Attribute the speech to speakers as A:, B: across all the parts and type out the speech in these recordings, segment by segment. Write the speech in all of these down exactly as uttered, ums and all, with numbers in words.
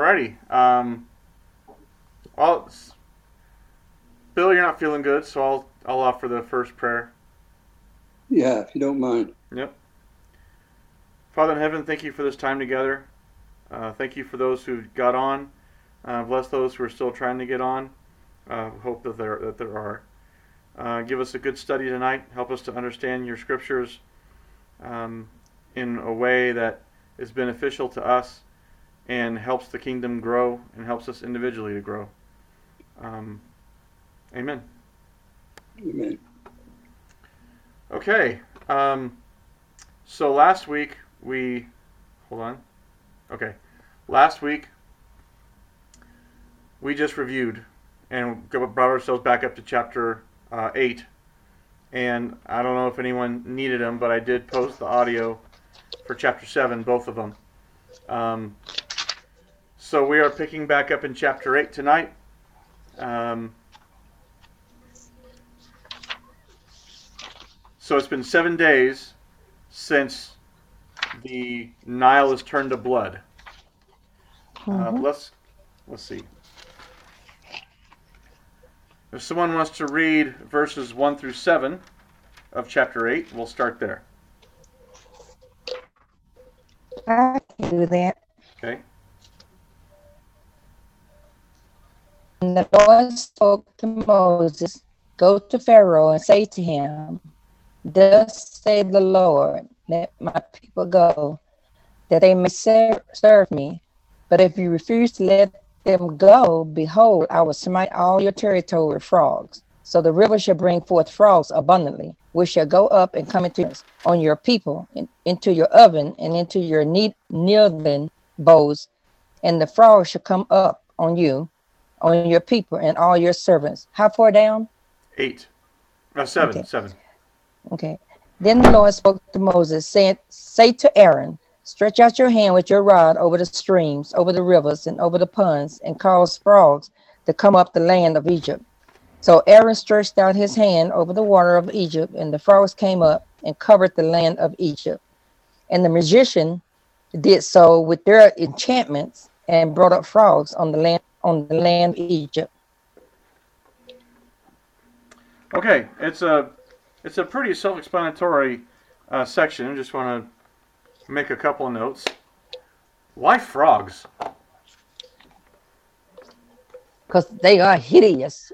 A: Alrighty. Um, well, Bill, you're not feeling good, so I'll I'll offer the first prayer.
B: Yeah, if you don't mind.
A: Yep. Father in heaven, thank you for this time together. Uh, thank you for those who got on. Uh, bless those who are still trying to get on. Uh, hope that there that there are. Uh, give us a good study tonight. Help us to understand your scriptures um, in a way that is beneficial to us and helps the kingdom grow and helps us individually to grow. Um, amen.
B: Amen.
A: Okay. Um, so last week we hold on. Okay. Last week we just reviewed and brought ourselves back up to chapter uh, eight. And I don't know if anyone needed them, but I did post the audio for chapter seven, both of them. Um, so we are picking back up in chapter eight tonight. Um, so it's been seven days since the Nile is turned to blood. Uh,
C: Mm-hmm.
A: let's let's see. If someone wants to read verses one through seven of chapter eight, we'll start there.
C: I can do that.
A: Okay.
C: And the Lord spoke to Moses, go to Pharaoh and say to him, thus say the Lord, let my people go, that they may serve, serve me. But if you refuse to let them go, behold, I will smite all your territory with frogs. So the river shall bring forth frogs abundantly, which shall go up and come into on your people, in, into your oven, and into your kneading bowls, and the frogs shall come up on you, on your people, and all your servants. How far down?
A: Eight. Uh, seven.
C: Okay,
A: Seven.
C: okay. Then the Lord spoke to Moses, saying, say to Aaron, stretch out your hand with your rod over the streams, over the rivers, and over the ponds, and cause frogs to come up the land of Egypt. So Aaron stretched out his hand over the water of Egypt, and the frogs came up and covered the land of Egypt. And the magician did so with their enchantments and brought up frogs on the land on the land of Egypt.
A: Okay. It's a it's a pretty self-explanatory uh, section. I just want to make a couple of notes. Why frogs?
C: Because they are hideous.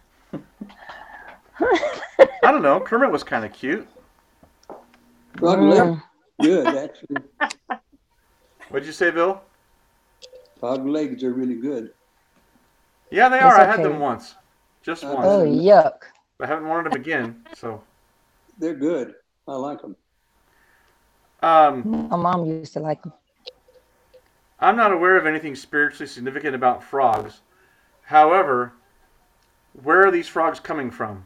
A: I don't know. Kermit was kind of cute.
B: Frog legs,
C: Mm,
B: good actually.
A: What'd you say, Bill?
B: Frog legs are really good.
A: Yeah, they are.
C: it's
A: I had them
C: okay.
A: once, just
B: I've had
A: once.
C: Oh,
B: them.
C: yuck.
A: I haven't wanted them again. So,
B: They're good. I like them.
A: um,
C: My mom used to like them.
A: I'm not aware of anything spiritually significant about frogs. However, where are these frogs coming from?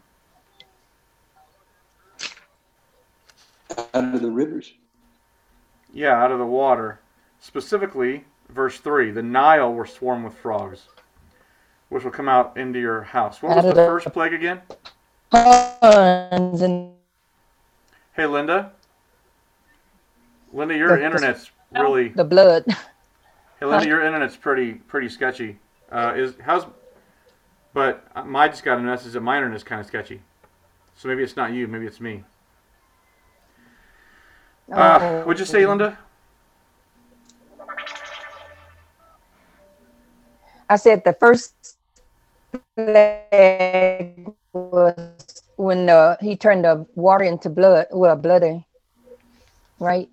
B: Out of the rivers.
A: Yeah, out of the water. Specifically, verse three: the Nile will swarm with frogs, which will come out into your house. What was
C: Out
A: the
C: of
A: first
C: the
A: plague again?
C: ponds and
A: Hey, Linda. Linda, your
C: the, the,
A: internet's really.
C: the blood.
A: Hey,
C: Huh?
A: Linda, your internet's pretty pretty sketchy. Uh, is how's? But I just got a message that my internet's kind of sketchy. So maybe it's not you. Maybe it's me. Uh, what'd you say,
C: Oh,
A: Linda?
C: I said the first plague was when uh, he turned the water into blood. Well, bloody, right?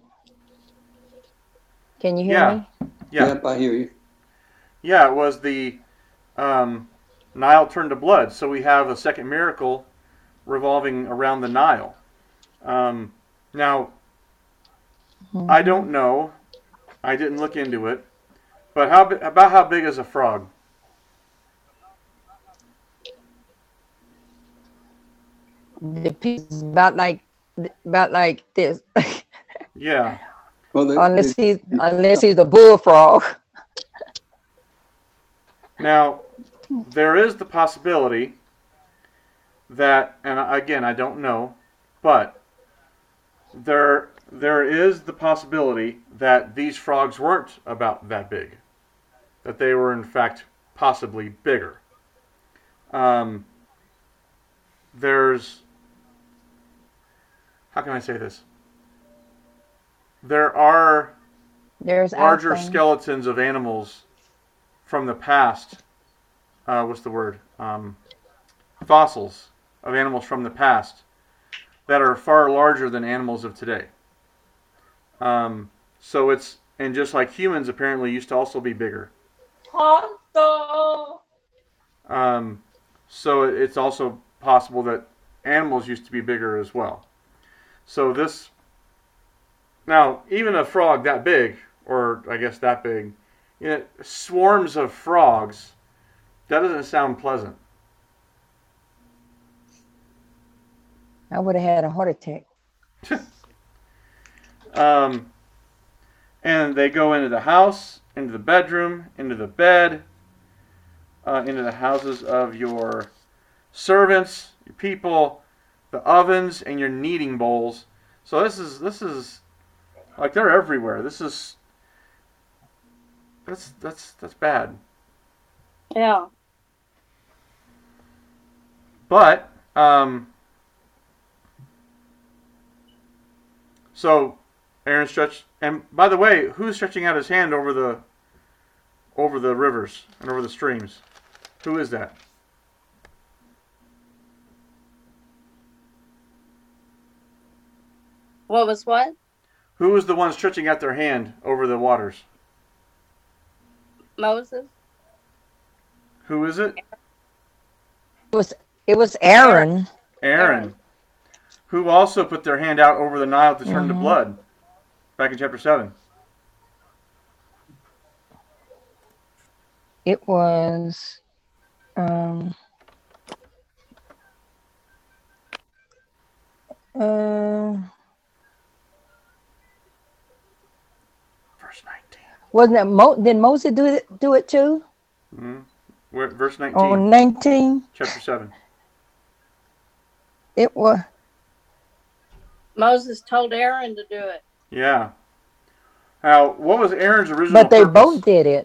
C: Can you hear
A: Yeah,
C: me?
A: yeah,
B: Yep, I hear you.
A: yeah. It was the um, Nile turned to blood. So we have a second miracle revolving around the Nile. Um, now, I
C: Mm-hmm.
A: don't know. I didn't look into it. But how about how big is a frog?
C: The piece about like about like this,
A: Yeah.
B: Well, the,
C: unless he's
B: the,
C: unless he's a bullfrog.
A: Now, there is the possibility that, and again, I don't know, but there there is the possibility that these frogs weren't about that big. that they were in fact possibly bigger. Um, there's, how can I say this? There are
C: There's
A: larger
C: iPhone.
A: skeletons of animals from the past. Uh, what's the word? Um, fossils of animals from the past that are far larger than animals of today. Um, so it's, and just like humans apparently used to also be bigger. Um, so it's also possible that animals used to be bigger as well. So this, now even a frog that big, or I guess that big, you know, swarms of frogs, that doesn't sound pleasant.
C: I would have had a heart attack.
A: Um, and they go into the house, into the bedroom, into the bed, uh, into the houses of your servants, your people, the ovens, and your kneading bowls. So this is this is like they're everywhere. This is that's that's that's bad.
D: Yeah.
A: But um, so Aaron stretched, and by the way, who's stretching out his hand over the over the rivers and over the streams? Who is that?
D: What was what?
A: Who is the one stretching out their hand over the waters?
D: Moses?
A: Who is it?
C: It was it was Aaron.
A: Aaron.
D: Aaron.
A: Who also put their hand out over the Nile to turn to
C: Mhm.
A: blood. Back in chapter seven.
C: It was um uh,
A: Verse nineteen.
C: wasn't it Mo, did Moses do it do it too?
A: Mm-hmm. We're at verse nineteen,
C: On nineteen?
A: chapter seven.
C: It was
D: Moses told Aaron to do it.
A: Yeah. Now, what was Aaron's original
C: but they
A: purpose?
C: both did it.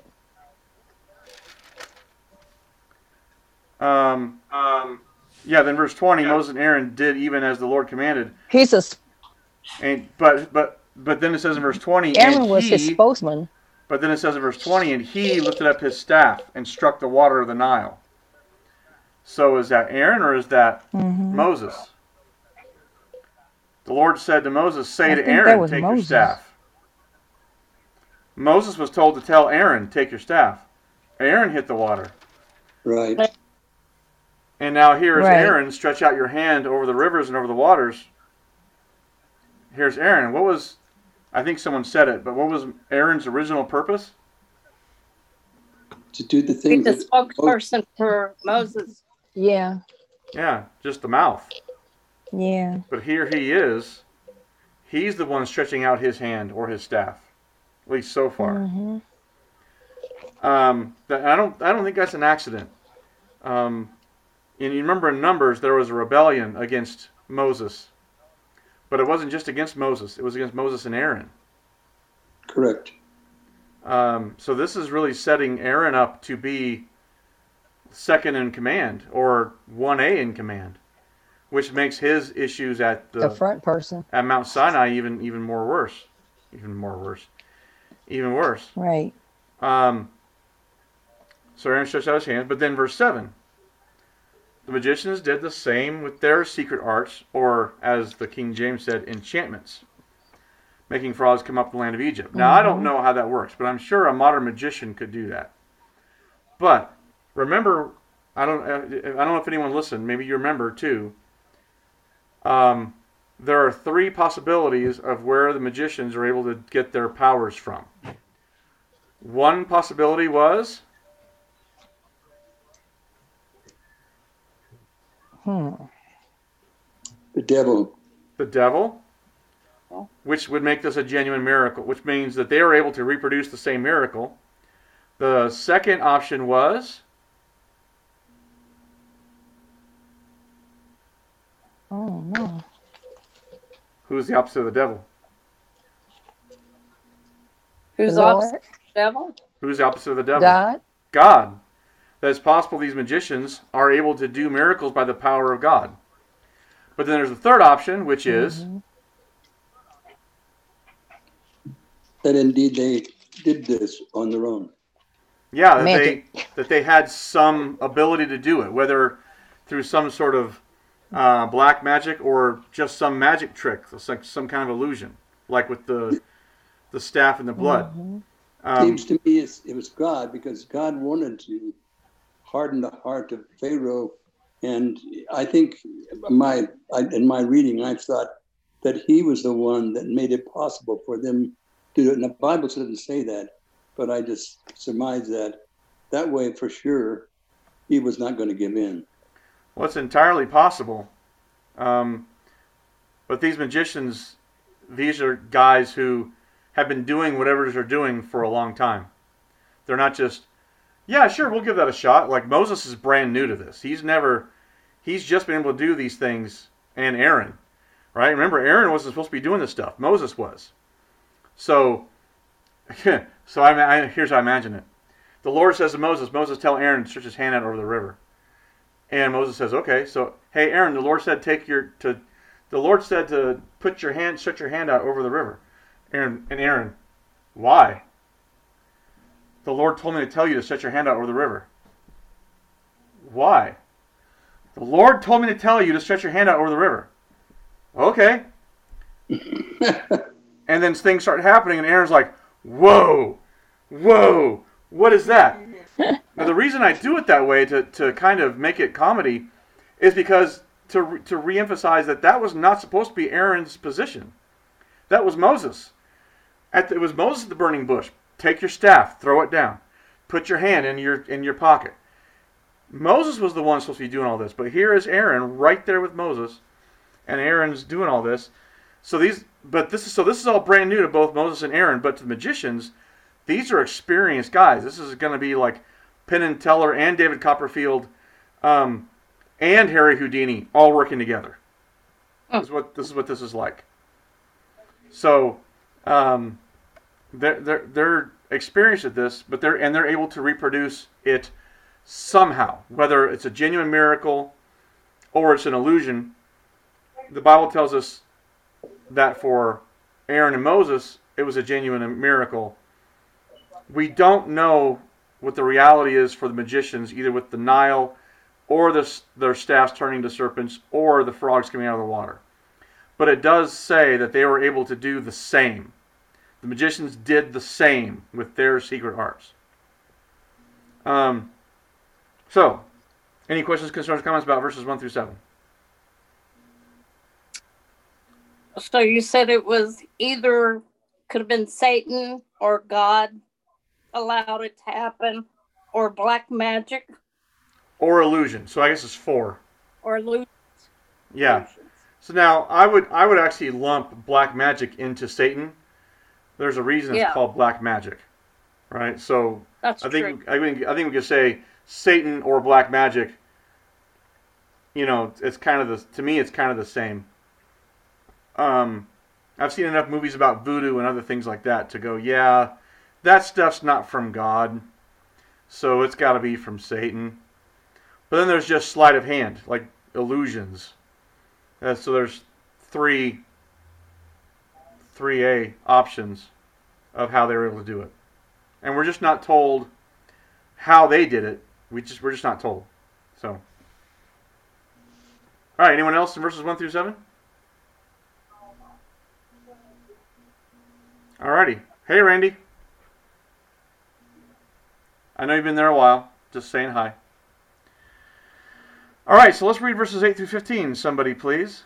A: Um, um, yeah, then verse twenty, yeah. Moses and Aaron did even as the Lord commanded.
C: He's a
A: And but but but then it says in verse twenty,
C: Aaron
A: and
C: was
A: he,
C: his spokesman.
A: But then it says in verse twenty, and he lifted up his staff and struck the water of the Nile. So is that Aaron or is that
C: Mm-hmm.
A: Moses? The Lord said to Moses, say
C: I
A: to
C: think that
A: Aaron,
C: was
A: take your
C: Moses.
A: staff. Moses was told to tell Aaron, take your staff. Aaron hit the water.
B: Right.
A: And now here is
C: Right.
A: Aaron, stretch out your hand over the rivers and over the waters. Here's Aaron. What was, I think someone said it, but what was Aaron's original purpose?
B: To do the
D: Be
B: things
D: the
B: that,
D: spokesperson for Moses.
C: Yeah.
A: Yeah, just the mouth.
C: Yeah.
A: But here he is. He's the one stretching out his hand or his staff, at least so far.
C: Mm-hmm.
A: Um, that, I don't. I don't think that's an accident. Um, and you remember in Numbers there was a rebellion against Moses, but it wasn't just against Moses. It was against Moses and Aaron.
B: correct.
A: Um, so this is really setting Aaron up to be second in command or one A in command, which makes his issues at the,
C: The front person.
A: at Mount Sinai even even more worse, even more worse, even worse.
C: Right.
A: Um, so Aaron stretched out his hand, but then verse seven. The magicians did the same with their secret arts, or as the King James said, enchantments, making frogs come up the land of Egypt. Now, I don't know how that works, but I'm sure a modern magician could do that. But remember, I don't, I don't know if anyone listened. Maybe you remember too. Um, there are three possibilities of where the magicians are able to get their powers from. One possibility was
C: Hmm.
B: The devil.
A: the devil, which would make this a genuine miracle, which means that they are able to reproduce the same miracle. The second option was
C: Oh no.
A: who's the opposite of the devil?
D: Who's
C: The
D: opposite
C: Lord?
D: the devil?
A: Who's the opposite of the devil?
C: God.
A: God. That it's possible these magicians are able to do miracles by the power of God. But then there's a third option, which is
C: Mhm.
B: That indeed they did this on their own.
A: yeah, that
C: Magic.
A: they that they had some ability to do it, whether through some sort of uh, black magic or just some magic trick, some, some kind of illusion, like with the the staff and the blood.
C: Mhm.
A: Um,
B: Seems to me it's, it was God, because God wanted to harden the heart of Pharaoh. And I think my I, in my reading, I thought that he was the one that made it possible for them to do it. And the Bible doesn't say that, but I just surmise that that way for sure he was not going to give in.
A: well, it's entirely possible. Um, but these magicians, these are guys who have been doing whatever they're doing for a long time. They're not just, yeah, sure, we'll give that a shot. Like Moses is brand new to this. He's never, he's just been able to do these things, and Aaron, right? Remember, Aaron wasn't supposed to be doing this stuff. Moses was. So, so I, I here's how I imagine it. The Lord says to Moses, Moses, tell Aaron to stretch his hand out over the river. And Moses says, okay. So, hey, Aaron, the Lord said take your to, the Lord said to put your hand, stretch your hand out over the river. Aaron and Aaron, why? The Lord told me to tell you to stretch your hand out over the river. Why? The Lord told me to tell you to stretch your hand out over the river. Okay. And then things start happening, and Aaron's like, whoa, whoa, what is that? Now, the reason I do it that way, to, to kind of make it comedy, is because to, to reemphasize that that was not supposed to be Aaron's position. That was Moses. At the, it was Moses at the burning bush. Take your staff, throw it down. Put your hand in your in your pocket. Moses was the one supposed to be doing all this, but here is Aaron right there with Moses, and Aaron's doing all this. So these, but this is so this is all brand new to both Moses and Aaron. But to the magicians, these are experienced guys. This is going to be like Penn and Teller and David Copperfield, um, and Harry Houdini all working together. This is what this is what this is like. So, um, they're they're they're experienced at this, but they're and they're able to reproduce it somehow, whether it's a genuine miracle or it's an illusion. The Bible tells us that for Aaron and Moses, it was a genuine miracle. We don't know what the reality is for the magicians, either with the Nile or the, their staffs turning to serpents or the frogs coming out of the water. But it does say that they were able to do the same. The magicians did the same with their secret arts. Um, so, any questions, concerns, comments about verses one through seven?
D: So you said it was either could have been Satan or God allowed it to happen, or black magic,
A: Or illusion. So I guess it's four.
D: or illusion.
A: Yeah. So now I would I would actually lump black magic into Satan. There's a reason it's
D: Yeah.
A: called black magic, right? So
D: That's
A: I
D: true.
A: think I think I think we could say Satan or black magic. You know, it's kind of the to me it's kind of the same. Um, I've seen enough movies about voodoo and other things like that to go, yeah, that stuff's not from God, so it's got to be from Satan. But then there's just sleight of hand, like illusions. Uh, so there's three, three A options of how they were able to do it, and we're just not told how they did it. We just we're just not told. So, all right. Anyone else in verses one through seven? Alrighty. Hey, Randy. I know you've been there a while. Just saying hi. All right, so let's read verses eight through fifteen. Somebody, please.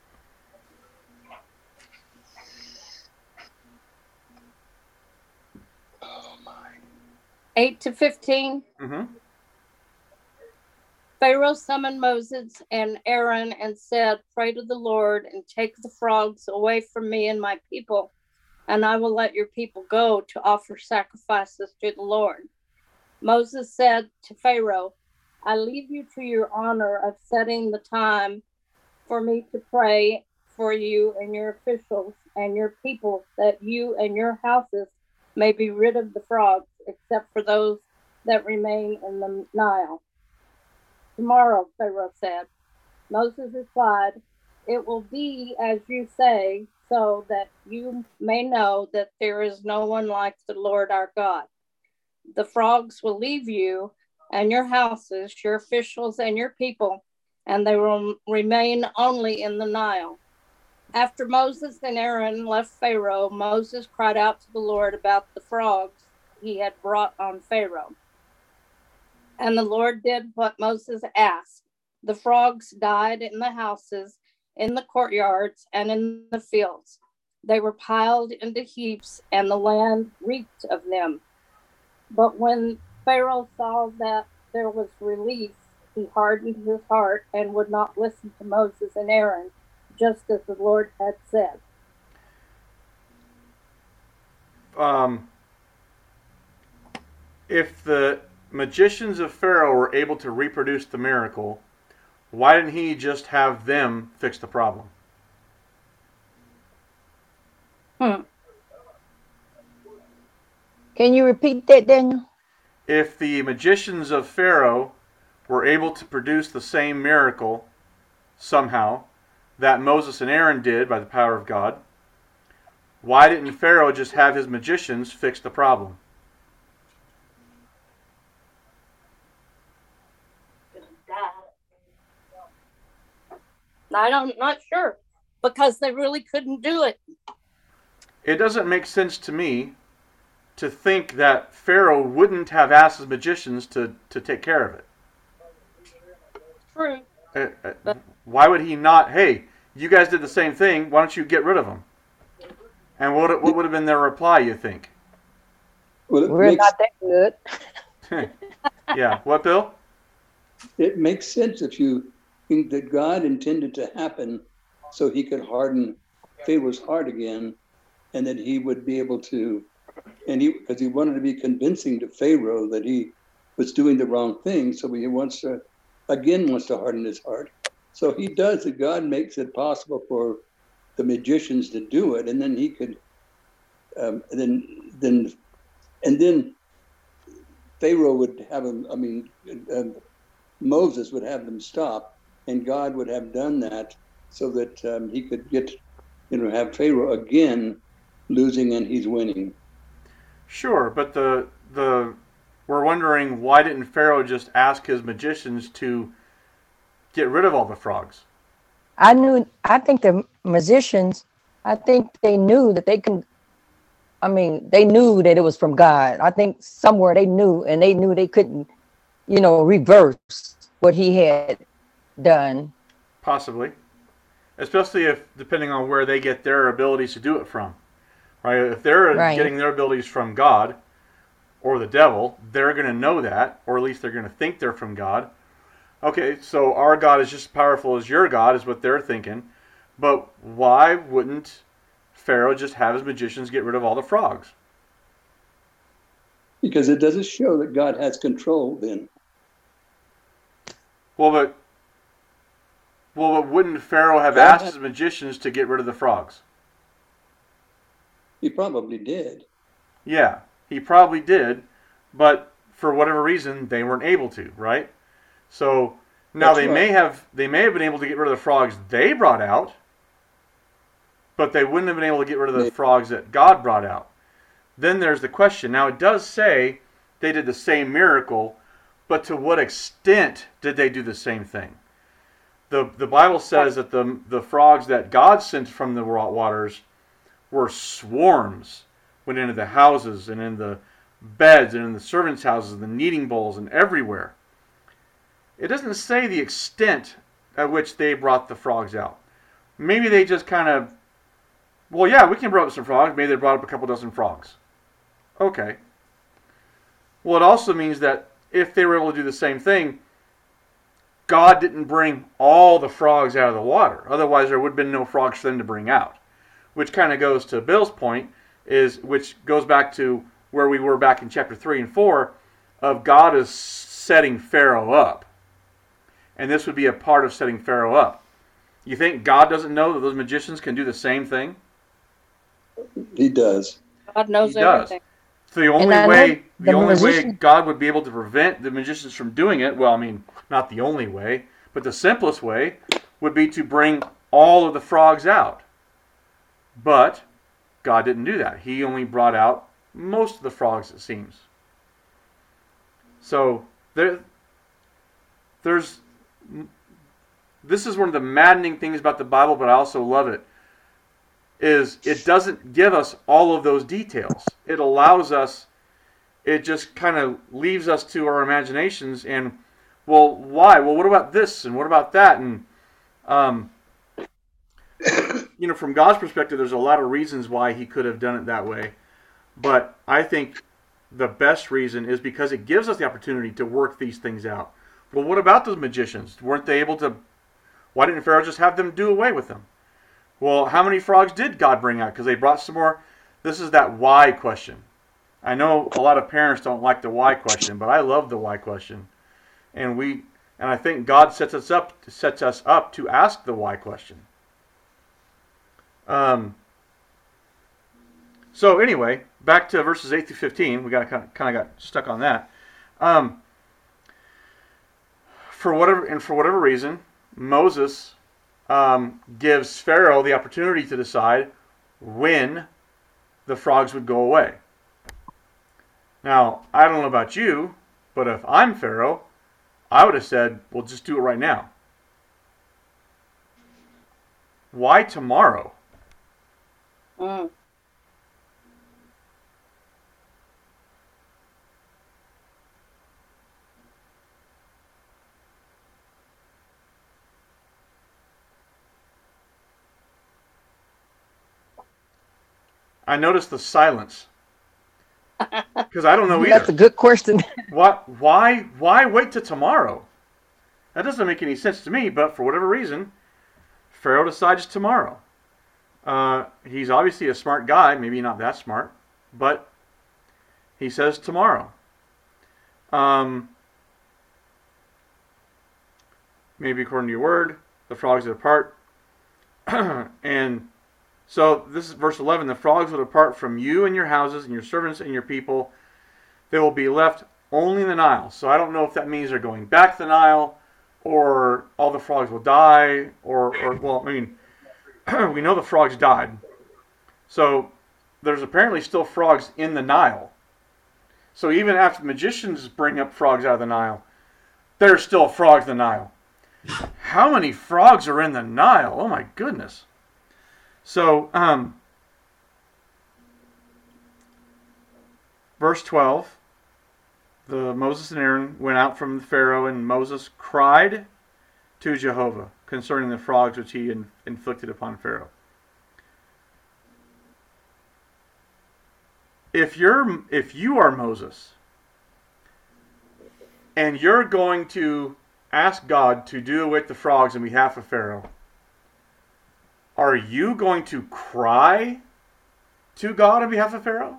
B: Oh my.
D: eight to fifteen.
A: Mm-hmm.
D: Pharaoh summoned Moses and Aaron and said, pray to the Lord and take the frogs away from me and my people, and I will let your people go to offer sacrifices to the Lord. Moses said to Pharaoh, I leave you to your honor of setting the time for me to pray for you and your officials and your people, that you and your houses may be rid of the frogs, except for those that remain in the Nile. Tomorrow, Pharaoh said. Moses replied, it will be as you say, so that you may know that there is no one like the Lord our God. The frogs will leave you and your houses, your officials and your people, and they will remain only in the Nile. After Moses and Aaron left Pharaoh, Moses cried out to the Lord about the frogs he had brought on Pharaoh. And the Lord did what Moses asked. The frogs died in the houses, in the courtyards, and in the fields. They were piled into heaps, and the land reeked of them. But when Pharaoh saw that there was relief, he hardened his heart and would not listen to Moses and Aaron, just as the Lord had said.
A: Um, if the magicians of Pharaoh were able to reproduce the miracle, why didn't he just have them fix the problem?
D: Hmm.
C: Can you repeat that, Daniel?
A: If the magicians of Pharaoh were able to produce the same miracle somehow that Moses and Aaron did by the power of God, why didn't Pharaoh just have his magicians fix the problem?
D: I don't, not sure, because they really couldn't do it.
A: It doesn't make sense to me to think that Pharaoh wouldn't have asked his magicians to, to take care of it.
D: True.
A: Uh, uh, why would he not, hey, you guys did the same thing, why don't you get rid of them? And what, what would have been their reply, you think?
B: Well, it
C: We're
B: makes,
C: not that good.
A: Yeah, what, Bill?
B: it makes sense if you think that God intended to happen so he could harden Pharaoh's heart again, and that he would be able to, and he, because he wanted to be convincing to Pharaoh that he was doing the wrong thing, so he wants to, again, wants to harden his heart. So he does it. God makes it possible for the magicians to do it, and then he could, um, then, then, and then Pharaoh would have him, I mean, uh, Moses would have them stop, and God would have done that so that um, he could get, you know, have Pharaoh again losing and he's winning.
A: Sure, but the the we're wondering, why didn't Pharaoh just ask his magicians to get rid of all the frogs?
C: I knew, I think the musicians, I think they knew that they can, I mean, they knew that it was from God. I think somewhere they knew, and they knew they couldn't, you know, reverse what he had done.
A: Possibly. Especially if, depending on where they get their abilities to do it from. Right? If they're
C: Right.
A: getting their abilities from God or the devil, they're going to know that, or at least they're going to think they're from God. Okay, so our God is just as powerful as your God, is what they're thinking. But why wouldn't Pharaoh just have his magicians get rid of all the frogs?
B: Because it doesn't show that God has control then.
A: Well, but well, but wouldn't Pharaoh have
B: God
A: asked
B: has-
A: his magicians to get rid of the frogs?
B: He probably did.
A: Yeah, he probably did, but for whatever reason, they weren't able to, right? So now
B: That's
A: they
B: right.
A: may have they may have been able to get rid of the frogs they brought out, but they wouldn't have been able to get rid of the
B: Maybe.
A: frogs that God brought out. Then there's the question. Now it does say they did the same miracle, but to what extent did they do the same thing? The the Bible says that the the frogs that God sent from the waters were swarms, went into the houses and in the beds and in the servants' houses and the kneading bowls and everywhere. It doesn't say the extent at which they brought the frogs out. Maybe they just kind of, well, yeah, we can bring up some frogs. Maybe they brought up a couple dozen frogs. Okay. Well, it also means that if they were able to do the same thing, God didn't bring all the frogs out of the water. Otherwise, there would have been no frogs for them to bring out. Which kind of goes to Bill's point, is which goes back to where we were back in chapter three and four, of God is setting Pharaoh up. And this would be a part of setting Pharaoh up. You think God doesn't know that those magicians can do the same thing?
B: He does.
D: God knows
A: He does.
D: everything.
A: So the
C: And
A: only
C: I know
A: way, the
C: the
A: only way
C: musician,
A: God would be able to prevent the magicians from doing it, well, I mean, not the only way, but the simplest way would be to bring all of the frogs out. But God didn't do that. He only brought out most of the frogs, it seems. So there, there's, this is one of the maddening things about the Bible, but I also love it, is it doesn't give us all of those details. It allows us, it just kind of leaves us to our imaginations and, well, why? Well, what about this and what about that? And, um, you know, from God's perspective, there's a lot of reasons why he could have done it that way. But I think the best reason is because it gives us the opportunity to work these things out. Well, what about those magicians? Weren't they able to, why didn't Pharaoh just have them do away with them? Well, how many frogs did God bring out? Because they brought some more. This is that why question. I know a lot of parents don't like the why question, but I love the why question. And we, and I think God sets us up, sets us up to ask the why question. Um, so anyway, back to verses eight through fifteen. We got kind of, kind of got stuck on that. Um, for whatever and for whatever reason, Moses um, gives Pharaoh the opportunity to decide when the frogs would go away. Now, I don't know about you, but if I'm Pharaoh, I would have said, "Well, just do it right now." Why tomorrow?
D: Mm.
A: I noticed the silence because I don't know
C: that's a
A: either.
C: good question.
A: What? Why? Why wait till tomorrow? That doesn't make any sense to me. But for whatever reason, Pharaoh decides tomorrow. Uh, he's obviously a smart guy. Maybe not that smart, but he says tomorrow. Um, maybe according to your word, the frogs will depart. And so this is verse eleven. The frogs will depart from you and your houses and your servants and your people. They will be left only in the Nile. So I don't know if that means they're going back to the Nile, or all the frogs will die, or, or well, I mean, we know the frogs died. So there's apparently still frogs in the Nile. So even after the magicians bring up frogs out of the Nile, there's still frogs in the Nile. How many frogs are in the Nile? Oh my goodness. So, um, verse twelve, the Moses and Aaron went out from the Pharaoh, and Moses cried to Jehovah concerning the frogs which he in, inflicted upon Pharaoh. If you're if you are Moses and you're going to ask God to do away with the frogs on behalf of Pharaoh, are you going to cry to God on behalf of Pharaoh?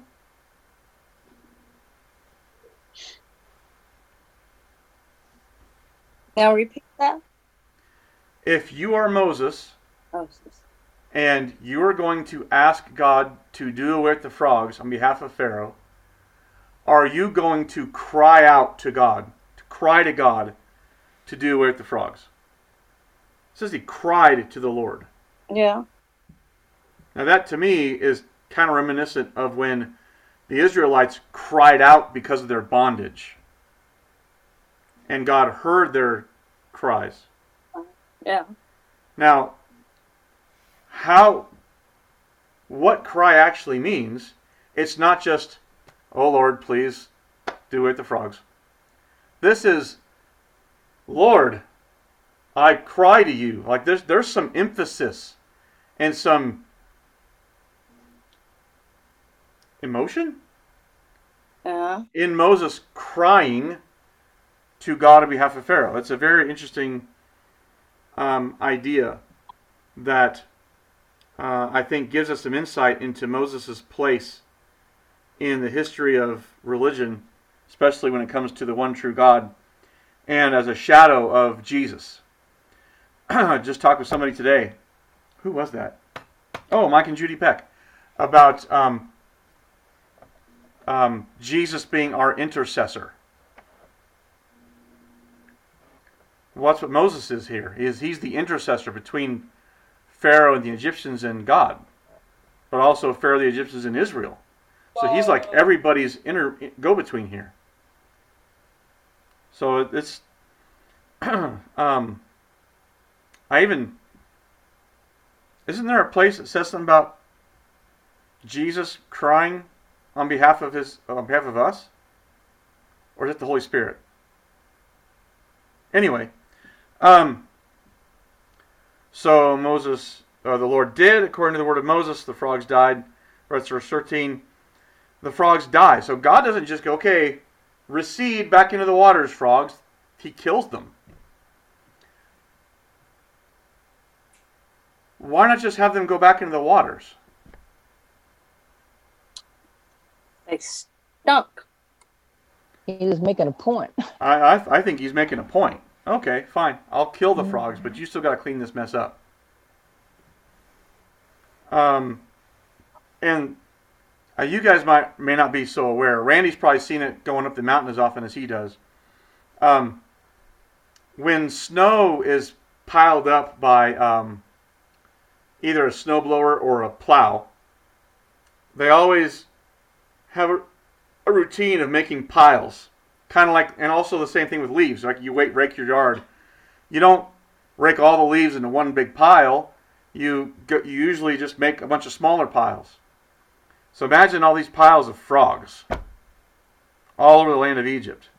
D: Now repeat that.
A: If you are Moses
D: Oh,
A: and you are going to ask God to do away with the frogs on behalf of Pharaoh, are you going to cry out to God, to cry to God to do away with the frogs? It says he cried to the Lord.
D: yeah.
A: Now that to me is kind of reminiscent of when the Israelites cried out because of their bondage. And God heard their cries.
D: Yeah.
A: Now, how, what cry actually means, it's not just, "Oh Lord, please do away with the frogs." This is, "Lord, I cry to you." Like there's there's some emphasis and some emotion
D: Yeah.
A: in Moses crying to God on behalf of Pharaoh. It's a very interesting um, idea that uh, I think gives us some insight into Moses' place in the history of religion, especially when it comes to the one true God, and as a shadow of Jesus. I just talked with somebody today. Who was that? Oh, Mike and Judy Peck. About um, um, Jesus being our intercessor. Well, that's what Moses is here. He is, he's the intercessor between Pharaoh and the Egyptians and God, but also Pharaoh, the Egyptians, and Israel. So he's like everybody's inner go-between here. So it's, um, I even, isn't there a place that says something about Jesus crying on behalf of his, on behalf of us? Or is it the Holy Spirit? Anyway, um, so Moses, uh, the Lord did, according to the word of Moses, the frogs died. Verse thirteen, the frogs die. So God doesn't just go, okay, recede back into the waters, frogs. He kills them. Why not just have them go back into the waters?
D: They stunk.
C: He was making a point.
A: I, I I think he's making a point. Okay, fine. I'll kill the frogs, but you still got to clean this mess up. Um, and uh, you guys might may not be so aware. Randy's probably seen it going up the mountain as often as he does. Um, when snow is piled up by um, either a snowblower or a plow, they always have a, a routine of making piles. Kind of like, and also the same thing with leaves. Like you wait, rake your yard. You don't rake all the leaves into one big pile. You, go, you usually just make a bunch of smaller piles. So imagine all these piles of frogs all over the land of Egypt.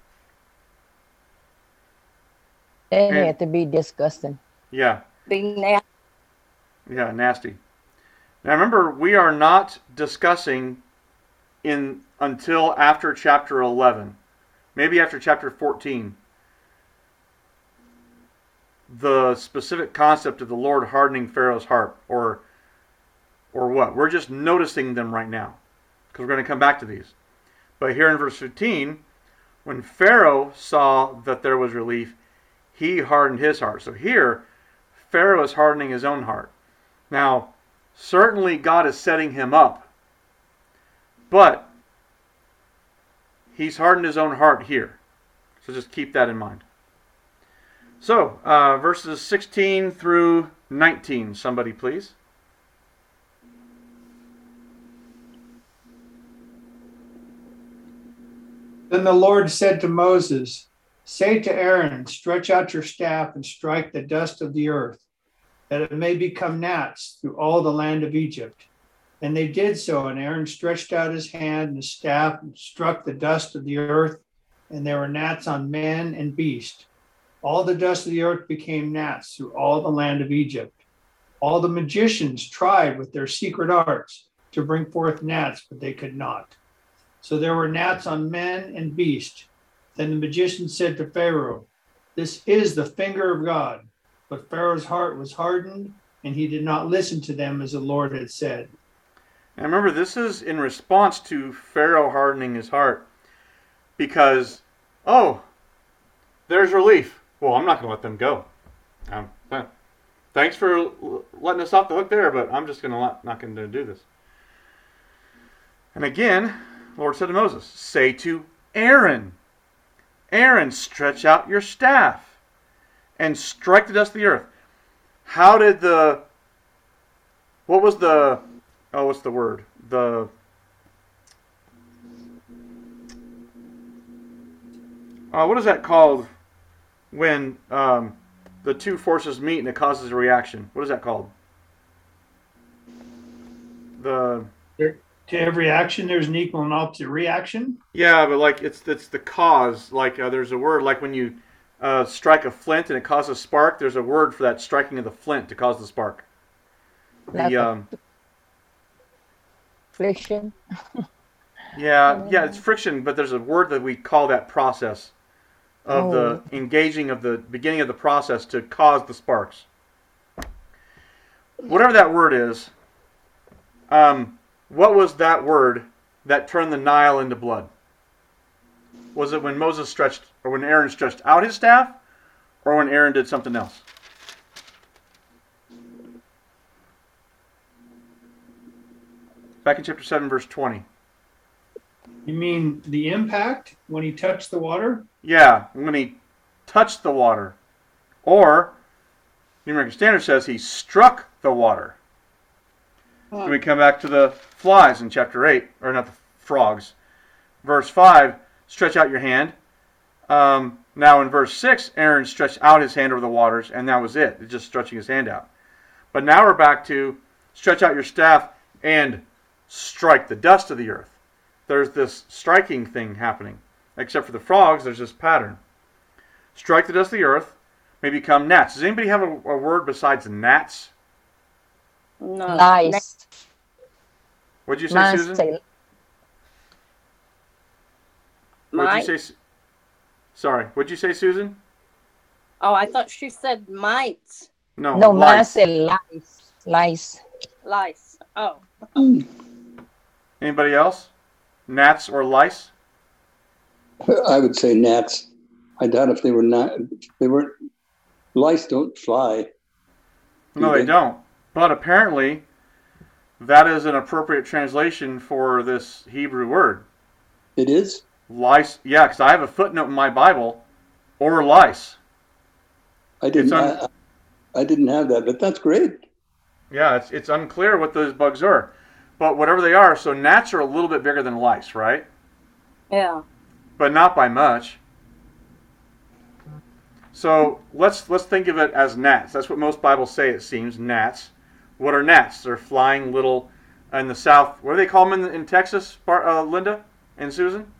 C: They
A: And-
C: had to be disgusting.
A: Yeah,
D: Be nasty.
A: yeah, nasty. Now remember, we are not discussing in until after chapter eleven, maybe after chapter fourteen, the specific concept of the Lord hardening Pharaoh's heart, or or what. We're just noticing them right now, because we're going to come back to these. But here in verse fifteen, when Pharaoh saw that there was relief, he hardened his heart. So here, Pharaoh is hardening his own heart. Now, certainly God is setting him up, but he's hardened his own heart here. So just keep that in mind. So, uh, verses sixteen through nineteen, somebody please.
E: Then the Lord said to Moses, say to Aaron, stretch out your staff and strike the dust of the earth, that it may become gnats through all the land of Egypt. And they did so, and Aaron stretched out his hand and his staff and struck the dust of the earth, and there were gnats on man and beast. All the dust of the earth became gnats through all the land of Egypt. All the magicians tried with their secret arts to bring forth gnats, but they could not. So there were gnats on men and beast. Then the magician said to Pharaoh, this is the finger of God. But Pharaoh's heart was hardened, and he did not listen to them as the Lord had said.
A: And remember, this is in response to Pharaoh hardening his heart. Because, oh, there's relief. Well, I'm not going to let them go. Um, eh, thanks for letting us off the hook there, but I'm just going to not going to do this. And again, the Lord said to Moses, say to Aaron, Aaron, stretch out your staff and strike the dust of the earth. How did the, what was the, oh, what's the word? The, uh, what is that called when um, the two forces meet and it causes a reaction? What is that called? The,
E: To every action, there's an equal and opposite reaction.
A: yeah, but like it's it's the cause. Like uh, there's a word like when you uh, strike a flint and it causes a spark. There's a word for that striking of the flint to cause the spark.
C: Like
A: The
C: a
A: um,
C: friction.
A: yeah, yeah, it's friction, but there's a word that we call that process of the engaging of the beginning of the process to cause the sparks. Whatever that word is, um, what was that word that turned the Nile into blood? Was it when Moses stretched, or when Aaron stretched out his staff, or when Aaron did something else? Back in chapter seven, verse twenty.
E: You mean the impact when he touched the water?
A: Yeah, when he touched the water. Or, the American Standard says he struck the water.
D: Hmm.
A: Then we come back to the flies in chapter eight, or not the frogs. Verse five, stretch out your hand. Um, now in verse six, Aaron stretched out his hand over the waters, and that was it. It's just stretching his hand out. But now we're back to stretch out your staff and strike the dust of the earth. There's this striking thing happening. Except for the frogs, there's this pattern. Strike the dust of the earth, may become gnats. Does anybody have a, a word besides gnats?
D: No.
C: Lice.
A: What'd you say,
C: Mine
A: Susan?
C: say
A: What'd
D: Mice.
A: you say? Su- Sorry, what'd you say, Susan?
D: Oh, I thought she said mites.
A: No,
C: no, mine
A: lice.
C: say lice. Lice.
D: Lice. Oh.
A: Anybody else? Gnats or lice?
B: I would say gnats. I doubt if they were not. They weren't. Lice don't fly.
A: No, they don't. But apparently, that is an appropriate translation for this Hebrew word.
B: It is.
A: Lice. Yeah, because I have a footnote in my Bible, or lice.
B: I didn't.
A: It's un-
B: I, I didn't have that, but that's great.
A: Yeah, it's it's unclear what those bugs are, but whatever they are, so gnats are a little bit bigger than lice, right?
D: Yeah.
A: But not by much. So let's let's think of it as gnats. That's what most Bibles say. It seems gnats. What are gnats? They're flying little in the south. What do they call them in, in Texas, Bar, uh, Linda and Susan?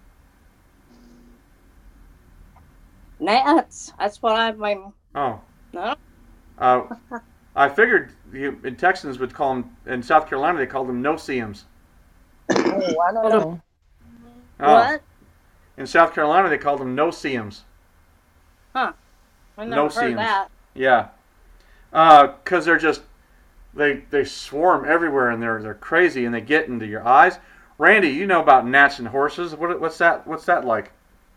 D: Gnats. That's what I mean.
A: Oh,
D: No.
A: uh, I figured you, in Texans would call them. In South Carolina, they call them no-see-ums.
C: Oh, I don't know.
A: Oh,
D: What?
A: in South Carolina, they call them no-see-ums.
D: Huh. I never
A: No
D: heard
A: seams.
D: that.
A: Yeah, because uh, they're just they they swarm everywhere and they're they're crazy and they get into your eyes. Randy, you know about gnats and horses. What what's that? What's that like?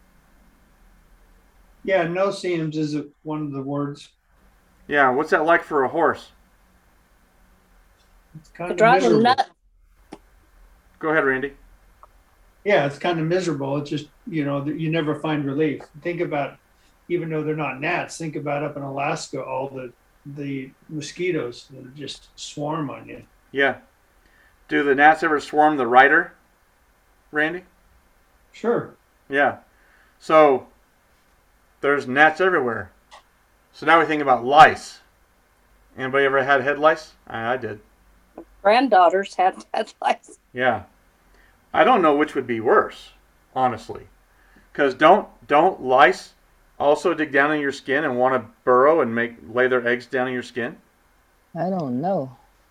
E: Yeah, no seams is a, one of the words.
A: Yeah, what's that like for a horse?
E: It's kind
D: To
E: of
D: drive them
E: miserable.
D: nuts.
A: Go ahead, Randy.
E: Yeah, it's kind of miserable. It's just, you know, that you never find relief. Think about, even though they're not gnats, think about up in Alaska, all the the mosquitoes that just swarm on you.
A: Yeah. Do the gnats ever swarm the rider, Randy?
E: Sure.
A: Yeah. So there's gnats everywhere. So now we think about lice. Anybody ever had head lice? I, I did.
D: Granddaughters had had lice.
A: Yeah. I don't know which would be worse, honestly. Because don't don't lice also dig down in your skin and want to burrow and make lay their eggs down in your skin?
C: I don't know.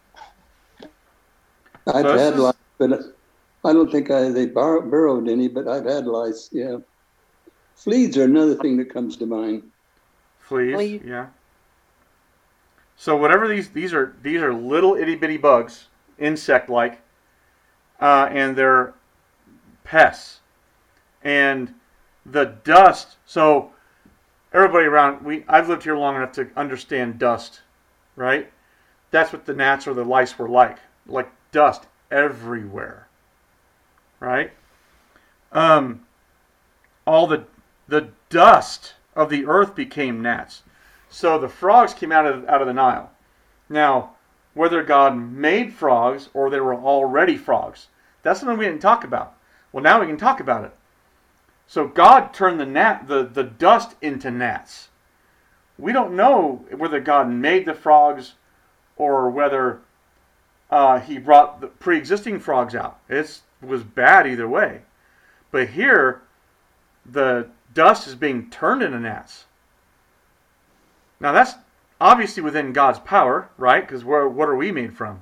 B: I've
A: So this
B: had
A: is-
B: lice, but I don't think I they bur- burrowed any. But I've had lice. Yeah. Fleas are another thing that comes to mind.
A: Fleas,
D: Fleas.
A: yeah. So whatever these these are these are little itty bitty bugs, insect like, uh, and they're pests. And the dust. So everybody around we I've lived here long enough to understand dust, right? That's what the gnats or the lice were like, like dust everywhere, right? Um, all the the dust of the earth became gnats. So the frogs came out of out of the Nile. Now, whether God made frogs or they were already frogs, that's something we didn't talk about. Well, now we can talk about it. So God turned the gnat the, the dust into gnats. We don't know whether God made the frogs or whether uh, he brought the pre-existing frogs out. It was bad either way. But here, the dust is being turned into gnats. Now that's obviously within God's power, right? Because what are we made from?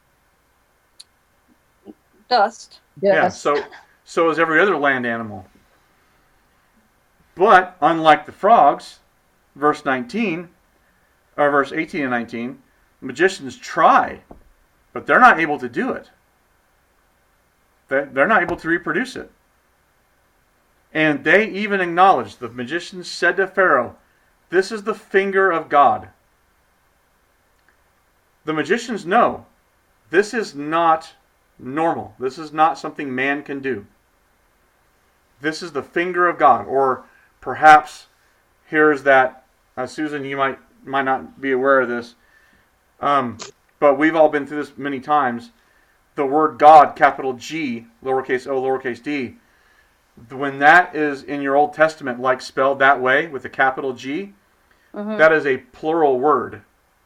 D: Dust.
A: Yeah,
C: Yes.
A: so so is every other land animal. But unlike the frogs, verse nineteen, or verse eighteen and nineteen, magicians try, but they're not able to do it. They- They're not able to reproduce it. And they even acknowledged, the magicians said to Pharaoh, "This is the finger of God." The magicians know this is not normal. This is not something man can do. this is the finger of God. Or perhaps here's that, uh, Susan, you might might not be aware of this, um, but we've all been through this many times. The word God, capital G, lowercase o, lowercase d, when that is in your Old Testament, like spelled that way with a capital G,
D: Mhm.
A: that is a plural word.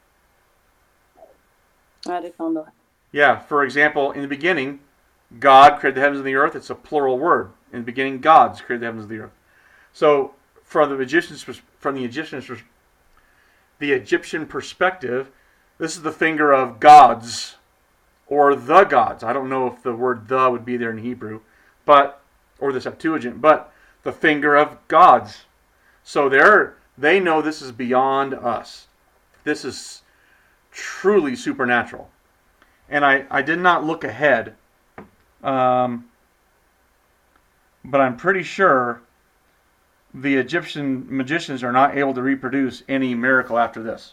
D: I didn't know that.
A: Yeah, for example, in the beginning, God created the heavens and the earth. It's a plural word. In the beginning, God's created the heavens and the earth. So, from the Egyptians, from the Egyptians, the Egyptian perspective, this is the finger of gods, or the gods. I don't know if the word "the" would be there in Hebrew, but or the Septuagint, but the finger of gods. So they're they know this is beyond us. This is truly supernatural. And I, I did not look ahead, um, but I'm pretty sure the Egyptian magicians are not able to reproduce any miracle after this.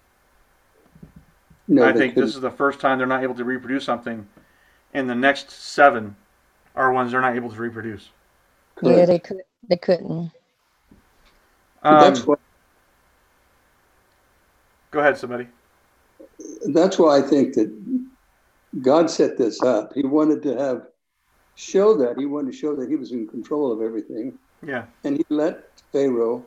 B: No,
A: I
B: they
A: think
B: couldn't.
A: this is the first time they're not able to reproduce something, and the next seven are ones they're not able to reproduce.
C: Yeah,
B: Correct.
C: they could. They couldn't.
B: That's
A: Um,
B: why.
A: go ahead, somebody.
B: That's why I think that God set this up. He wanted to have show that he wanted to show that he was in control of everything,
A: Yeah.
B: and he let Pharaoh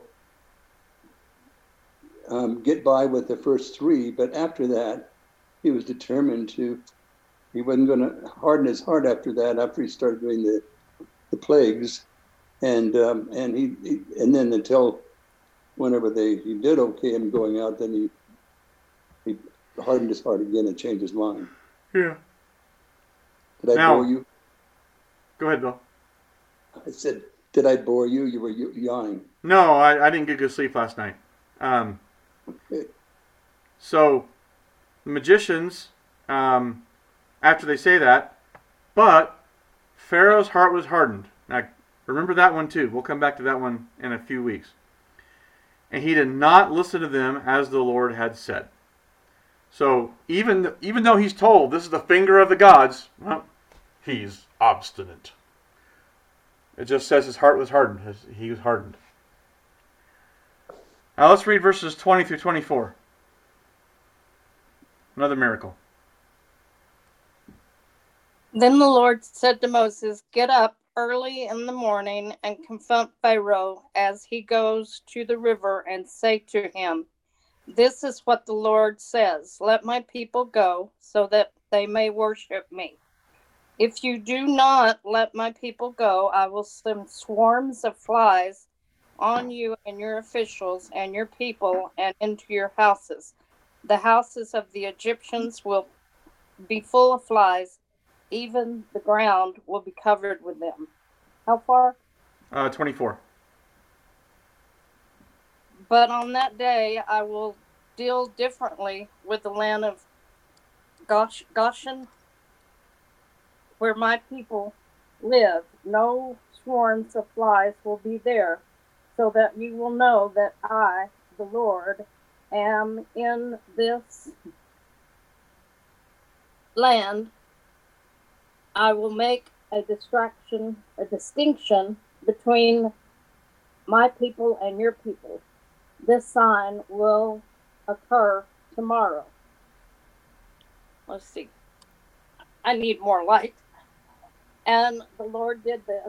B: um, get by with the first three. But after that, he was determined to. He wasn't going to harden his heart after that. After he started doing the the plagues, and um, and he, he and then until whenever they he did okay him going out, then he he hardened his heart again and changed his mind.
A: Yeah.
B: Did I
A: Now-
B: bore you?
A: Go ahead, Bill.
B: I said, did I bore you? You were y- yawning.
A: No, I, I didn't get good sleep last night. Um,
B: Okay.
A: so, the magicians, um, after they say that, but Pharaoh's heart was hardened. Now, remember that one too. We'll come back to that one in a few weeks. And he did not listen to them as the Lord had said. So, even, even though he's told this is the finger of the gods, well, he's obstinate. It just says his heart was hardened. He was hardened. Now let's read verses twenty through twenty-four. Another miracle.
D: Then the Lord said to Moses, "Get up early in the morning and confront Pharaoh as he goes to the river and say to him, 'This is what the Lord says, let my people go so that they may worship me. If you do not let my people go, I will send swarms of flies on you and your officials and your people and into your houses. The houses of the Egyptians will be full of flies. Even the ground will be covered with them.'" How far?
A: Uh, twenty-four.
D: "But on that day I will deal differently with the land of Gosh, Goshen, where my people live. No swarms of flies will be there, so that you will know that I, the Lord, am in this land. I will make a distraction, a distinction between my people and your people. This sign will occur tomorrow." Let's see. I need more light. "And the Lord did this.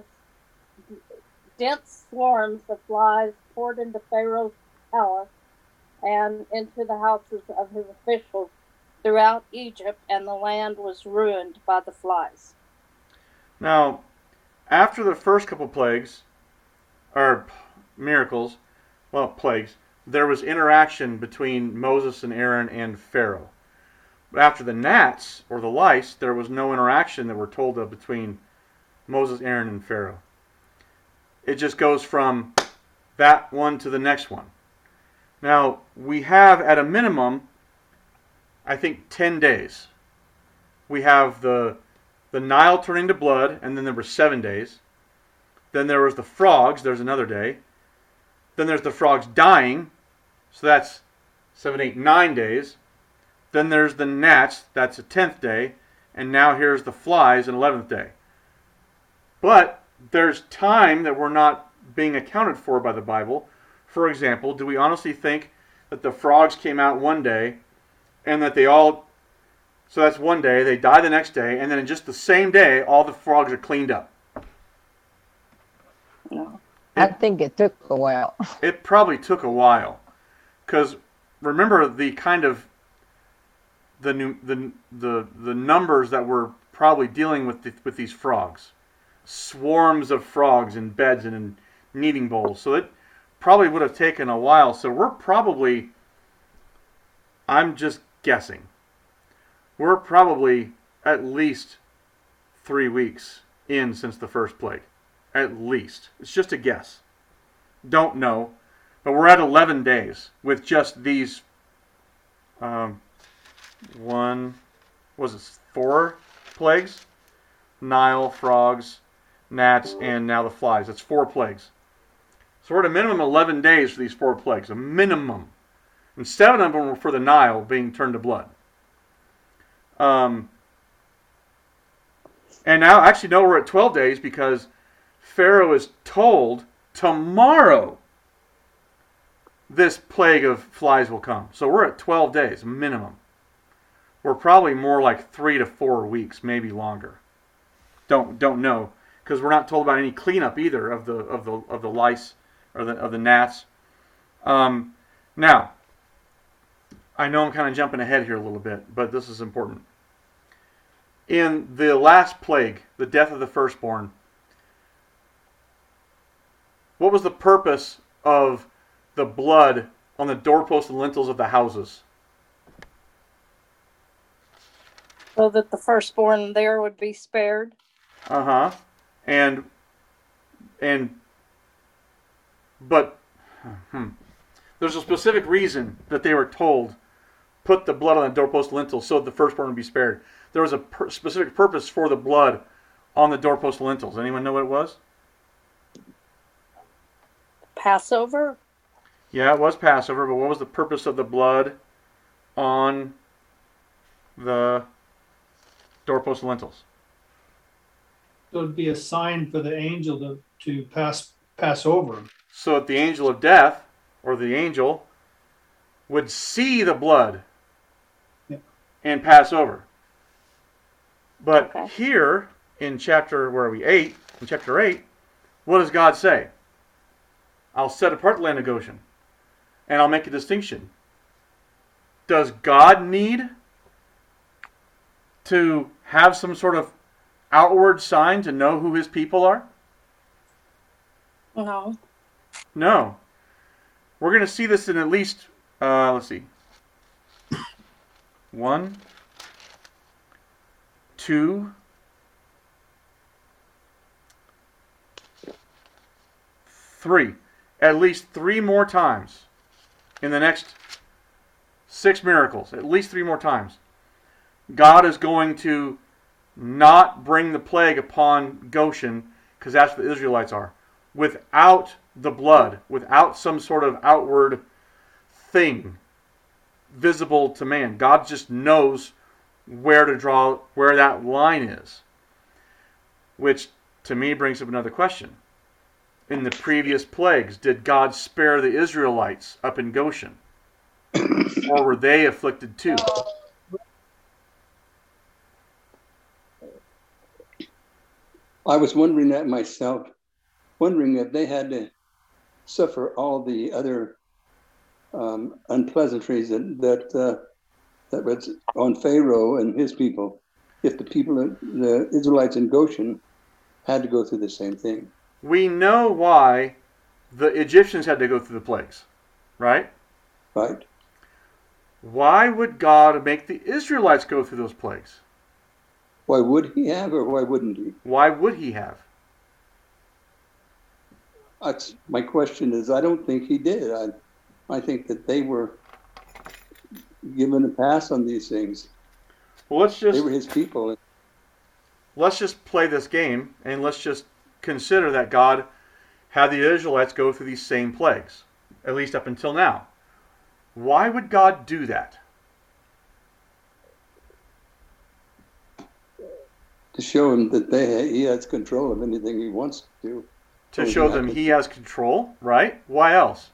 D: Dense swarms of flies poured into Pharaoh's palace and into the houses of his officials throughout Egypt, and the land was ruined by the flies."
A: Now, after the first couple plagues, or miracles, well, plagues, there was interaction between Moses and Aaron and Pharaoh. But after the gnats, or the lice, there was no interaction that we're told of between Moses, Aaron, and Pharaoh. It just goes from that one to the next one. Now, we have at a minimum, I think, ten days. We have the the Nile turning to blood, and then there were seven days. Then there was the frogs, there's another day. Then there's the frogs dying, so that's seven, eight, nine days. Then there's the gnats, that's a tenth day. And now here's the flies, an eleventh day. But there's time that we're not being accounted for by the Bible. For example, do we honestly think that the frogs came out one day and that they all, so that's one day, they die the next day, and then in just the same day, all the frogs are cleaned up?
C: No. I think it took a while.
A: It probably took a while. Because remember the kind of the new, the, the the numbers that we're probably dealing with the, with these frogs. Swarms of frogs in beds and in kneading bowls. So it probably would have taken a while. So we're probably, I'm just guessing, we're probably at least three weeks in since the first plague. At least. It's just a guess. Don't know. But we're at eleven days with just these, um, one, was it four plagues? Nile, frogs, gnats, and now the flies. That's four plagues. So we're at a minimum eleven days for these four plagues. A minimum. And seven of them were for the Nile being turned to blood. Um, and now, actually, no, we're at twelve days because Pharaoh is told tomorrow this plague of flies will come. So we're at twelve days minimum. We're probably more like three to four weeks, maybe longer. Don't don't know, because we're not told about any cleanup either of the of the of the lice or the of the gnats. Um, now, I know I'm kind of jumping ahead here a little bit, but this is important. In the last plague, the death of the firstborn, what was the purpose of the blood on the doorposts and lintels of the houses?
D: So that the firstborn there would be spared.
A: Uh-huh. And, and, but, hmm, there's a specific reason that they were told, put the blood on the doorpost lintels so that the firstborn would be spared. There was a per- specific purpose for the blood on the doorpost lintels. Anyone know what it was?
D: Passover?
A: Yeah, it was Passover, but what was the purpose of the blood on the doorpost lintels?
E: So it'd be a sign for the angel to, to pass pass over.
A: So that the angel of death, or the angel, would see the blood
E: yeah.
A: and pass over. But
D: Okay.
A: here in chapter, where are we, eight, in chapter eight, what does God say? I'll set apart the land of Goshen, and I'll make a distinction. Does God need to have some sort of outward sign to know who his people are?
D: No.
A: No. We're going to see this in at least, uh, let's see, one, two, three. At least three more times in the next six miracles. At least three more times. God is going to not bring the plague upon Goshen, because that's what the Israelites are, without the blood, without some sort of outward thing visible to man. God just knows where to draw, where that line is. Which, to me, brings up another question. In the previous plagues, did God spare the Israelites up in Goshen? Or were they afflicted too?
B: I was wondering that myself, wondering if they had to suffer all the other um, unpleasantries that that, uh, that was on Pharaoh and his people, if the people, the Israelites in Goshen, had to go through the same thing.
A: We know why the Egyptians had to go through the plagues, right?
B: Right?
A: Why would God make the Israelites go through those plagues?
B: Why would he have, or why wouldn't he?
A: Why would he have?
B: That's my question. Is I don't think he did. I, I think that they were given a pass on these things.
A: Well, let's just
B: They were his people.
A: let's just play this game, and let's just consider that God had the Israelites go through these same plagues, at least up until now. Why would God do that?
B: to show him that they he has control of anything he wants to.
A: To
B: So
A: show
B: he
A: them
B: had-
A: he has control, right? Why else?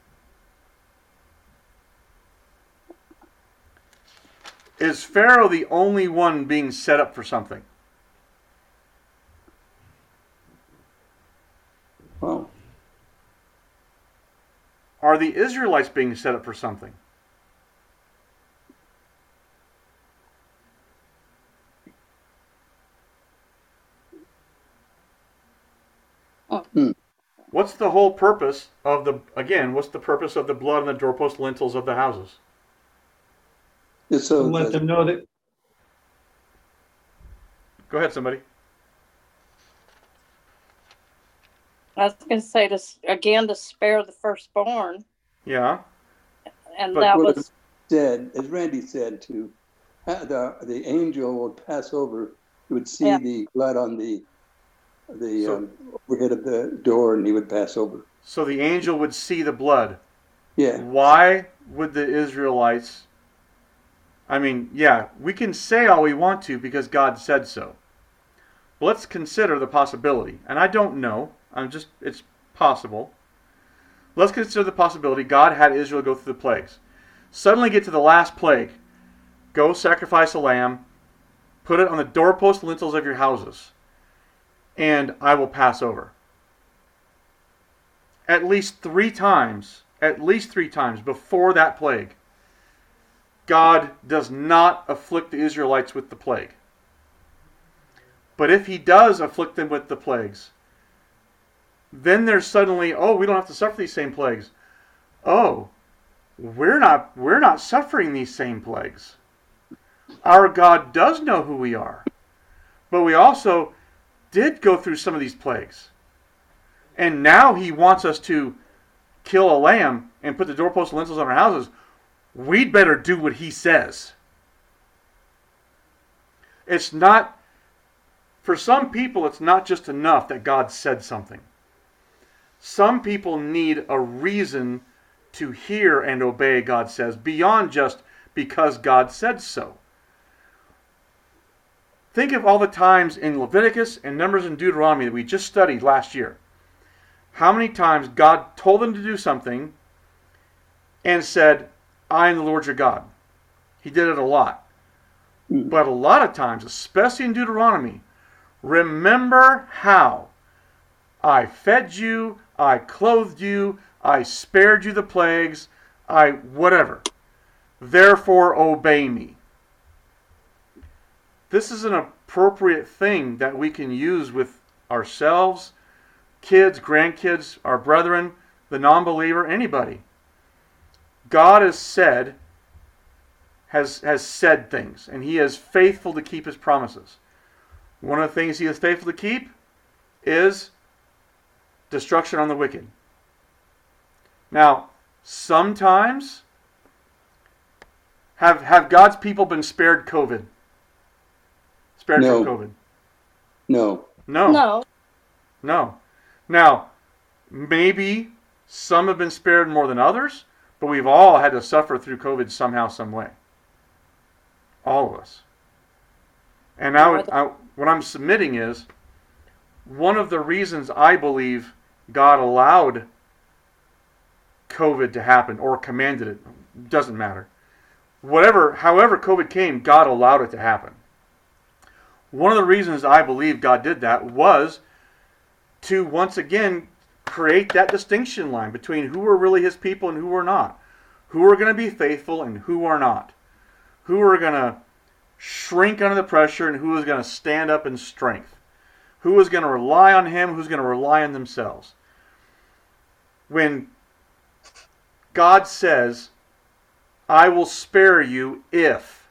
A: Is Pharaoh the only one being set up for something?
B: Well,
A: Are the Israelites being set up for something?
B: Hmm.
A: What's the whole purpose of the, again, what's the purpose of the blood on the doorpost lintels of the houses?
B: just
E: To
B: so
E: let
B: that,
E: them know that
A: Go ahead, somebody.
D: I was going to say to s- again to spare the firstborn,
A: Yeah.
D: and
A: But-
D: that
B: Well,
D: was
B: said, as Randy said, to ha- the the angel would pass over. He would see
D: Yeah.
B: the blood on the the
A: So-
B: um, overhead of the door, and he would pass over.
A: So the angel would see the blood.
B: Yeah,
A: Why would the Israelites? I mean, yeah, we can say all we want to because God said so. But let's consider the possibility. And I don't know. I'm just, it's possible. Let's consider the possibility God had Israel go through the plagues. Suddenly get to the last plague. Go sacrifice a lamb. Put it on the doorpost lintels of your houses. And I will pass over. At least three times, at least three times before that plague, God does not afflict the Israelites with the plague. But if he does afflict them with the plagues, then there's suddenly, oh, we don't have to suffer these same plagues. Oh, we're not we're not suffering these same plagues. Our God does know who we are. But we also did go through some of these plagues. And now he wants us to kill a lamb and put the doorpost lintels on our houses. We'd better do what he says. It's not, for some people, it's not just enough that God said something. Some people need a reason to hear and obey God says beyond just because God said so. Think of all the times in Leviticus and Numbers and Deuteronomy that we just studied last year. How many times God told them to do something and said, I am the Lord your God. He did it a lot.
B: Mhm.
A: But a lot of times, especially in Deuteronomy, remember how I fed you, I clothed you, I spared you the plagues, I whatever. Therefore obey me. This is an appropriate thing that we can use with ourselves, kids, grandkids, our brethren, the non-believer, anybody. God has said, has, has said things, and he is faithful to keep his promises. One of the things he is faithful to keep is destruction on the wicked. Now, sometimes, have, have God's people been spared COVID? Spared
B: No.
A: from COVID?
B: no,
A: No.
D: no.
A: No. Now, maybe some have been spared more than others, but we've all had to suffer through COVID somehow, some way. All of us. And I would, I, what I'm submitting is, one of the reasons I believe God allowed COVID to happen or commanded it, doesn't matter. Whatever, however COVID came, God allowed it to happen. One of the reasons I believe God did that was to once again create that distinction line between who are really his people and who are not. Who are going to be faithful and who are not. Who are going to shrink under the pressure and who is going to stand up in strength. Who is going to rely on him, who's going to rely on themselves. When God says, I will spare you if,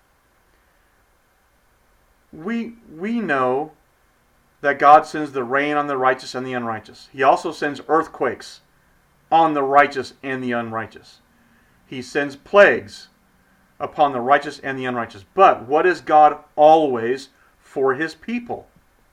A: we, we know that God sends the rain on the righteous and the unrighteous. He also sends earthquakes on the righteous and the unrighteous. He sends plagues upon the righteous and the unrighteous. But what is God always for his people?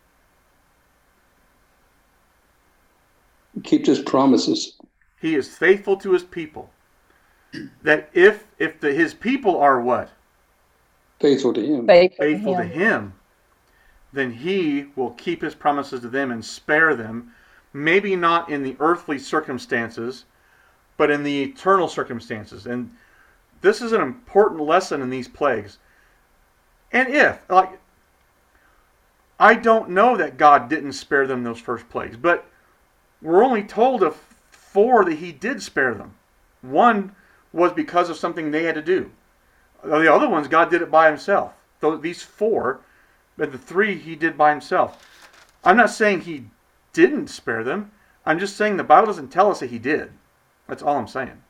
B: he keeps his promises.
A: He is faithful to his people. That if if the, his people are what?
B: Faithful to him.
C: Faithful to
A: Faithful to
C: him.
A: him, then he will keep his promises to them and spare them, maybe not in the earthly circumstances, but in the eternal circumstances. And this is an important lesson in these plagues. And if, like, I don't know that God didn't spare them those first plagues, but we're only told of four that he did spare them. One was because of something they had to do. The other ones, God did it by himself. So these four, but the three he did by himself. I'm not saying he didn't spare them. I'm just saying the Bible doesn't tell us that he did. That's all I'm saying.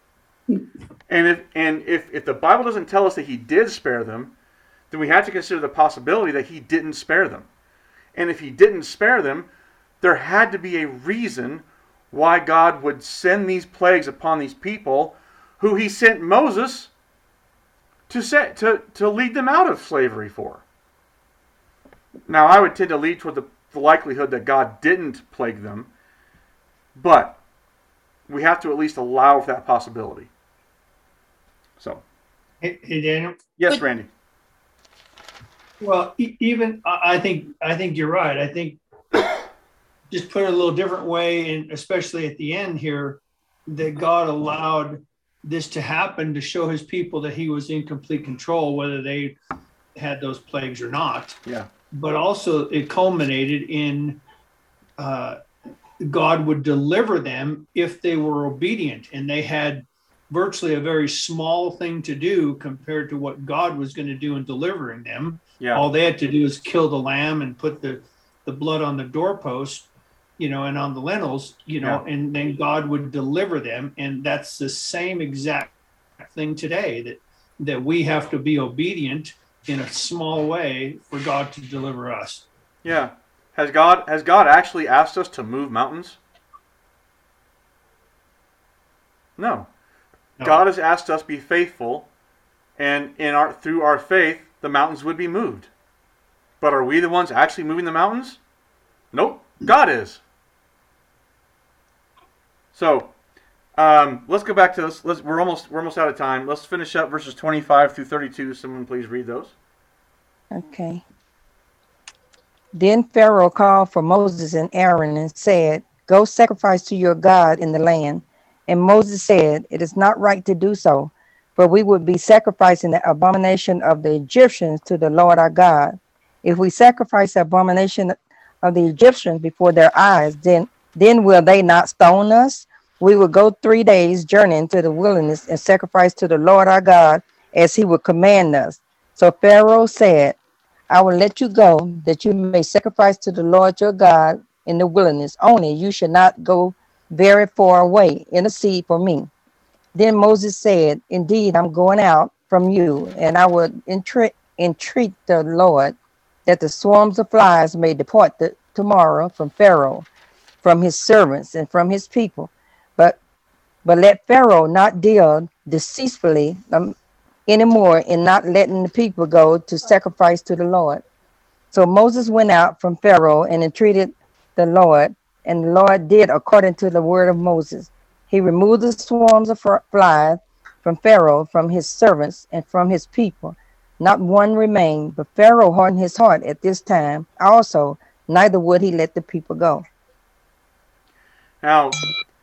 A: And if and if, if the Bible doesn't tell us that he did spare them, then we have to consider the possibility that he didn't spare them. And if he didn't spare them, there had to be a reason why God would send these plagues upon these people who he sent Moses to set, to, to lead them out of slavery for. Now, I would tend to lead toward the, the likelihood that God didn't plague them, but we have to at least allow for that possibility. So,
E: Hey, hey, Daniel.
A: yes,
D: But-
A: Randy.
E: Well, e- even I I think I think you're right. I think just put it a little different way, and especially at the end here, that God allowed this to happen to show his people that he was in complete control, whether they had those plagues or not.
A: Yeah.
E: But also it culminated in uh, God would deliver them if they were obedient, and they had virtually a very small thing to do compared to what God was going to do in delivering them.
A: Yeah.
E: All they had to do is kill the lamb and put the, the blood on the doorpost, you know, and on the lintels, you know,
A: Yeah.
E: and then God would deliver them. And that's the same exact thing today, that that we have to be obedient in a small way for God to deliver us.
A: Yeah. Has God has God actually asked us to move mountains? No.
E: No.
A: God has asked us to be faithful, and in our through our faith, the mountains would be moved. But are we the ones actually moving the mountains? Nope. God is. So, um, let's go back to this. Let's, we're almost we're almost out of time. Let's finish up verses twenty-five through thirty-two. Someone please read those.
C: Okay. Then Pharaoh called for Moses and Aaron and said, "Go sacrifice to your God in the land." And Moses said, "It is not right to do so, for we would be sacrificing the abomination of the Egyptians to the Lord our God. If we sacrifice the abomination of the Egyptians before their eyes, then, then will they not stone us? We will go three days' journey into the wilderness and sacrifice to the Lord our God as he would command us." So Pharaoh said, "I will let you go, that you may sacrifice to the Lord your God in the wilderness. Only you should not go very far away. Intercede for me." Then Moses said, "Indeed, I'm going out from you, and I will entreat, entreat the Lord that the swarms of flies may depart the, tomorrow from Pharaoh, from his servants, and from his people. But but let Pharaoh not deal deceitfully um, anymore in not letting the people go to sacrifice to the Lord." So Moses went out from Pharaoh and entreated the Lord, and the Lord did according to the word of Moses. He removed the swarms of flies from Pharaoh, from his servants, and from his people. Not one remained, but Pharaoh hardened his heart at this time also, neither would he let the people go.
A: Now,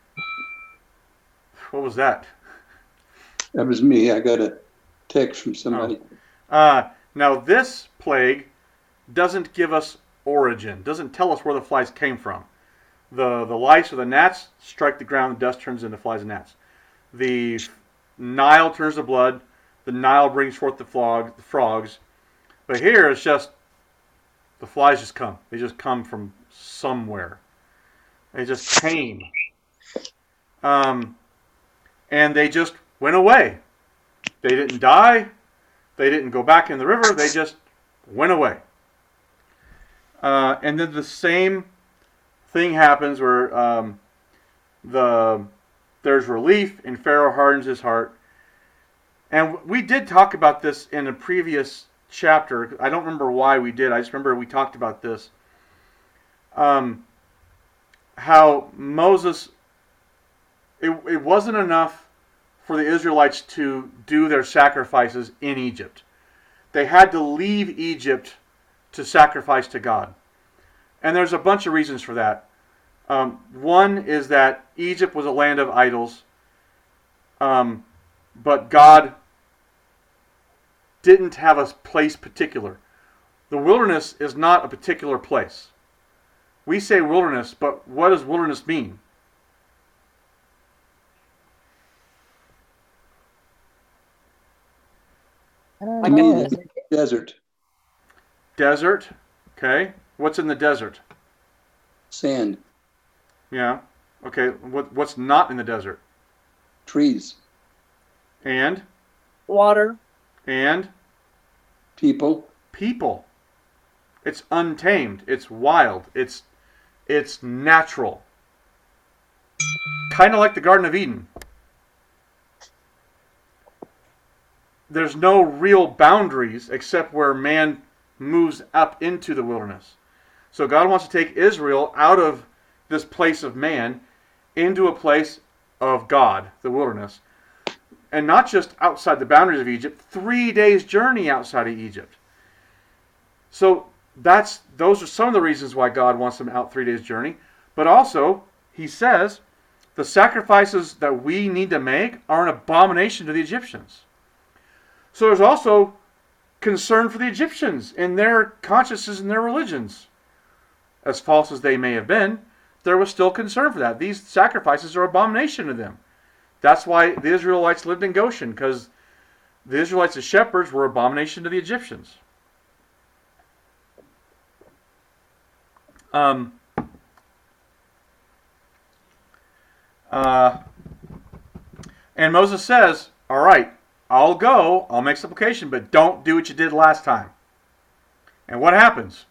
A: what was that?
B: That was me. I got a text from somebody.
A: Uh, now, this plague doesn't give us origin, doesn't tell us where the flies came from. The, the lice or the gnats strike the ground, the dust turns into flies and gnats. The Nile turns to blood, the Nile brings forth the, flog, the frogs. But here it's just, the flies just come. They just come from somewhere. They just came. Um, and they just went away. They didn't die. They didn't go back in the river. They just went away. Uh, and then the same thing happens where um, the there's relief and Pharaoh hardens his heart. And we did talk about this in a previous chapter. I don't remember why we did. I just remember we talked about this. Um, how Moses, it, it wasn't enough for the Israelites to do their sacrifices in Egypt. They had to leave Egypt to sacrifice to God. And there's a bunch of reasons for that. Um, one is that Egypt was a land of idols, um, but God didn't have a place particular. The wilderness is not a particular place. We say wilderness, but what does wilderness mean?
C: I don't
B: I
C: know.
B: mean,
C: Is it
B: desert,
A: Desert. Okay. What's in the desert?
B: sand,
A: Yeah. Okay. What What's not in the desert?
B: trees,
A: And
D: Water.
A: and
B: people.
A: people. It's untamed. It's wild. It's it's natural. Kind of like the Garden of Eden. There's no real boundaries except where man moves up into the wilderness. So God wants to take Israel out of this place of man into a place of God, the wilderness. And not just outside the boundaries of Egypt, three days journey outside of Egypt. So that's those are some of the reasons why God wants them out three days journey. But also, he says, the sacrifices that we need to make are an abomination to the Egyptians. So there's also concern for the Egyptians in their consciences and their religions. As false as they may have been, there was still concern for that. These sacrifices are abomination to them. That's why the Israelites lived in Goshen, because the Israelites as shepherds were abomination to the Egyptians. Um, uh, and Moses says, all right, I'll go, I'll make supplication, but don't do what you did last time. And what happens?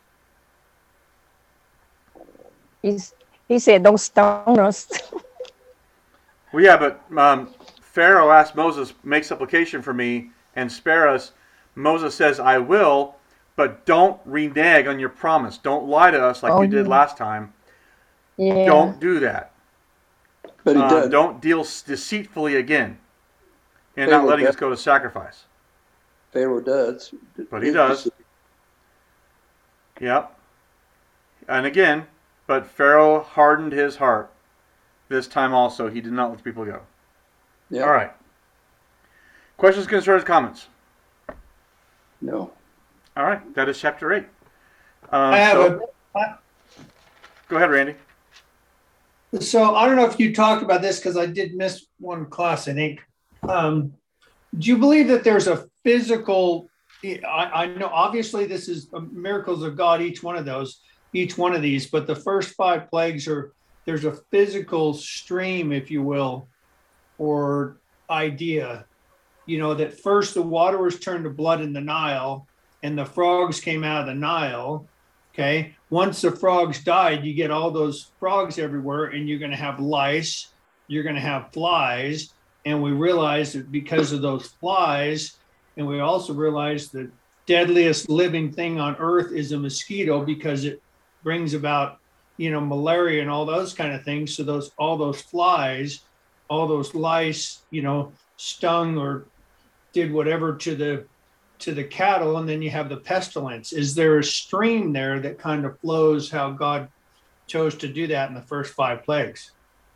C: He's, he said, don't stone us.
A: Well, yeah, but um, Pharaoh asked Moses, make supplication for me and spare us. Moses says, I will, but don't renege on your promise. Don't lie to us like
C: Oh,
A: you did
C: yeah.
A: last time.
C: Yeah.
A: Don't do that.
B: But he
A: Uh,
B: does.
A: don't deal s- deceitfully again and
B: Pharaoh
A: not letting
B: does.
A: us go to sacrifice.
B: Pharaoh does.
A: But he does. Yep. And again, but Pharaoh hardened his heart. This time also, he did not let the people go.
B: Yeah.
A: All right. Questions, concerns, comments?
B: No.
A: All right. That is chapter eight. Um,
E: I have
A: so,
E: a,
A: go ahead, Randy.
E: so I don't know if you talked about this because I did miss one class, I think. Um, do you believe that there's a physical, I, I know obviously this is miracles of God, each one of those, each one of these, but the first five plagues are, there's a physical stream, if you will, or idea, you know, that first the water was turned to blood in the Nile and the frogs came out of the Nile. Okay. Once the frogs died, you get all those frogs everywhere and you're going to have lice, you're going to have flies. And we realized that because of those flies, and we also realized the deadliest living thing on earth is a mosquito because it brings about, you know, malaria and all those kind of things. So those, all those flies, all those lice, you know, stung or did whatever to the, to the cattle. And then you have the pestilence. Is there a stream there that kind of flows how God chose to do that in the first five plagues?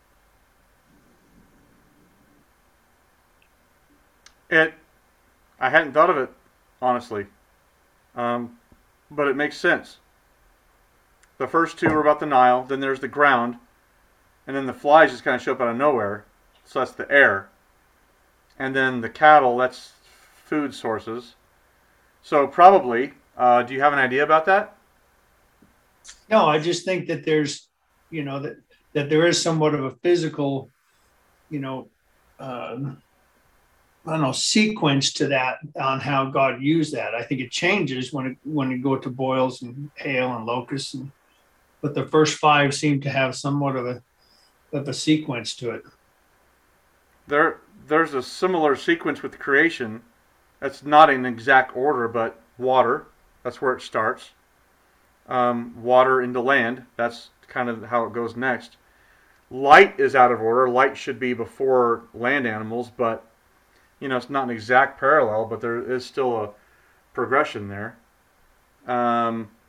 A: It, I hadn't thought of it, honestly. Um, but it makes sense. The first two are about the Nile, then there's the ground, and then the flies just kind of show up out of nowhere. So that's the air. And then the cattle, that's food sources. So probably, uh, do you have an idea about that?
E: No, I just think that there's, you know, that, that there is somewhat of a physical, you know, um, I don't know, sequence to that on how God used that. I think it changes when it, when you go to boils and hail and locusts, and, but the first five seem to have somewhat of a, of a sequence to it.
A: There, there's a similar sequence with creation. That's not in exact order, but water, that's where it starts. Um, water into land, that's kind of how it goes next. Light is out of order. Light should be before land animals, but you know, it's not an exact parallel, but there is still a progression there. Um,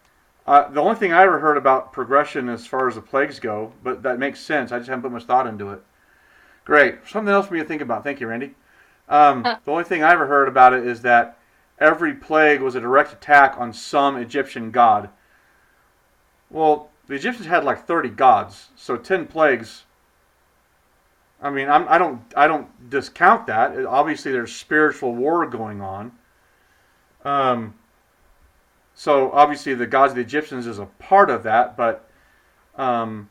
A: Uh, the only thing I ever heard about progression as far as the plagues go, but that makes sense. I just haven't put much thought into it. Great. Something else for me to think about. Thank you, Randy. Um,
D: Uh.
A: the only thing I ever heard about it is that every plague was a direct attack on some Egyptian god. Well, the Egyptians had like thirty gods, so ten plagues. I mean, I'm, I don't, I don't discount that. It, obviously, there's spiritual war going on. Um, so obviously, the gods of the Egyptians is a part of that, but um,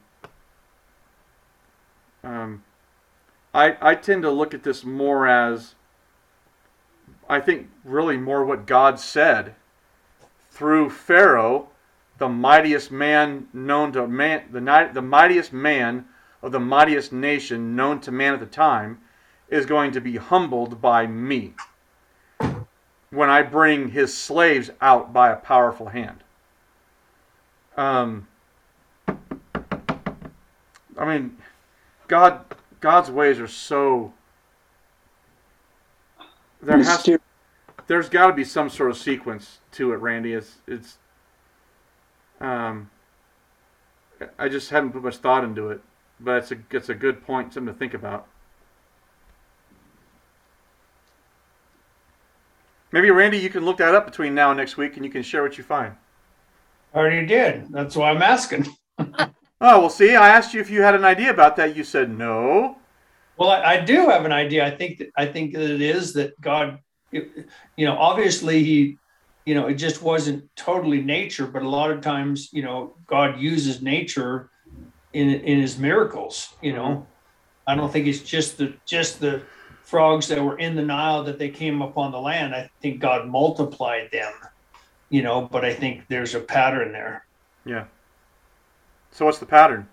A: um, I, I tend to look at this more as, I think, really more what God said through Pharaoh, the mightiest man known to man, the, the mightiest man of the mightiest nation known to man at the time, is going to be humbled by me when I bring his slaves out by a powerful hand. Um, I mean, God, God's ways are so. There has,
B: Myster-
A: there's got to be some sort of sequence to it, Randy. It's, it's. Um, I just haven't put much thought into it, but it's a, it's a good point, something to think about. Maybe, Randy, you can look that up between now and next week, and you can share what you find.
E: I already did. That's why I'm asking.
A: Oh, well, see, I asked you if you had an idea about that. You said no.
E: Well, I, I do have an idea. I think that I think that it is that God, it, you know, obviously he, you know, it just wasn't totally nature, but a lot of times, you know, God uses nature in in his miracles. You know, I don't think it's just the just the frogs that were in the Nile that they came up on the land. I think God multiplied them. You know, but I think there's a pattern there.
A: Yeah. So what's the pattern?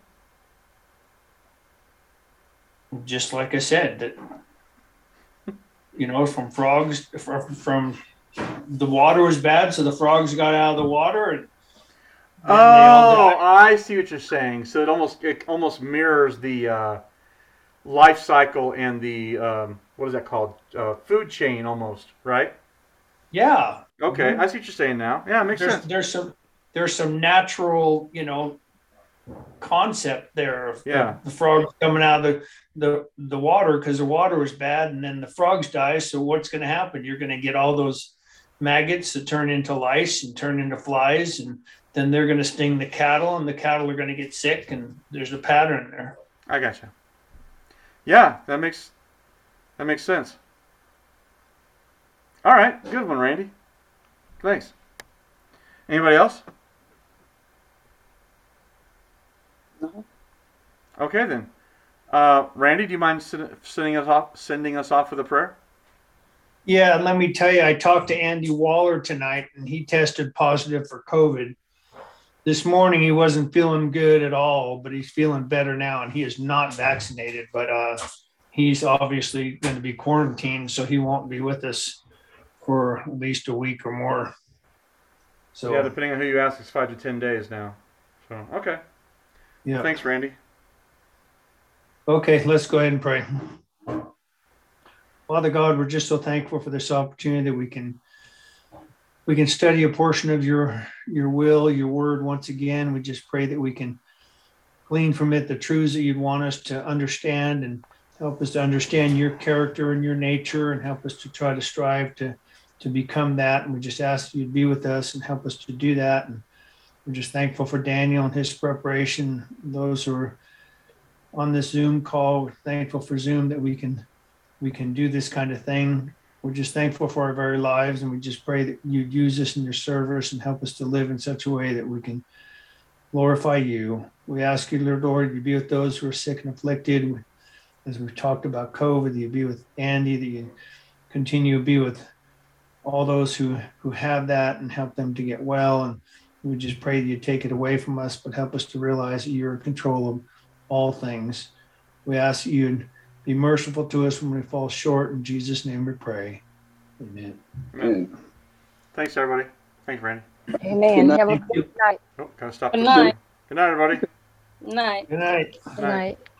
E: Just like I said, that you know, from frogs, from, from the water was bad, so the frogs got out of the water, and, and
A: Oh,
E: they all died.
A: I see what you're saying. So it almost it almost mirrors the uh, life cycle and the um, what is that called? Uh, food chain, almost, right?
E: Yeah.
A: Okay,
E: Mhm.
A: I see what you're saying now. Yeah, it makes
E: There's
A: sense.
E: there's some there's some natural, you know, concept there of
A: Yeah.
E: the, the frogs coming out of the the, the water because the water was bad, and then the frogs die. So what's going to happen? You're going to get all those maggots that turn into lice and turn into flies, and then they're going to sting the cattle, and the cattle are going to get sick, and there's a pattern there.
A: I gotcha. Yeah, that makes that makes sense. All right, good one, Randy. Thanks. Anybody else?
B: No.
A: Okay then. Uh, Randy, do you mind send, sending us off sending us off with a prayer?
E: Yeah, and let me tell you, I talked to Andy Waller tonight, and he tested positive for COVID. This morning, he wasn't feeling good at all, but he's feeling better now, and he is not vaccinated, but uh, he's obviously going to be quarantined, so he won't be with us for at least a week or more. So
A: Yeah, depending on who you ask, it's five to ten days now. So okay.
E: yeah.
A: Thanks, Randy.
E: Okay, let's go ahead and pray. Father God, we're just so thankful for this opportunity that we can we can study a portion of your your will, your word once again. We just pray that we can glean from it the truths that you'd want us to understand, and help us to understand your character and your nature, and help us to try to strive to to become that. And we just ask you to be with us and help us to do that. And we're just thankful for Daniel and his preparation. Those who are on this Zoom call, we're thankful for Zoom that we can we can do this kind of thing. We're just thankful for our very lives, and we just pray that you'd use us in your service and help us to live in such a way that we can glorify you. We ask you, Lord, Lord, you be with those who are sick and afflicted. As we've talked about COVID, you be with Andy, that you continue to be with all those who, who have that, and help them to get well. And we just pray that you take it away from us, but help us to realize that you're in control of all things. We ask you be merciful to us when we fall short. In Jesus' name we pray. Amen.
A: Amen. Thanks, everybody. Thanks, Randy.
C: Amen.
B: night.
C: Have a good night.
A: Oh, gotta stop
D: Good
A: this.
D: night.
A: Good night, everybody.
D: Night.
E: Good night.
C: Good night.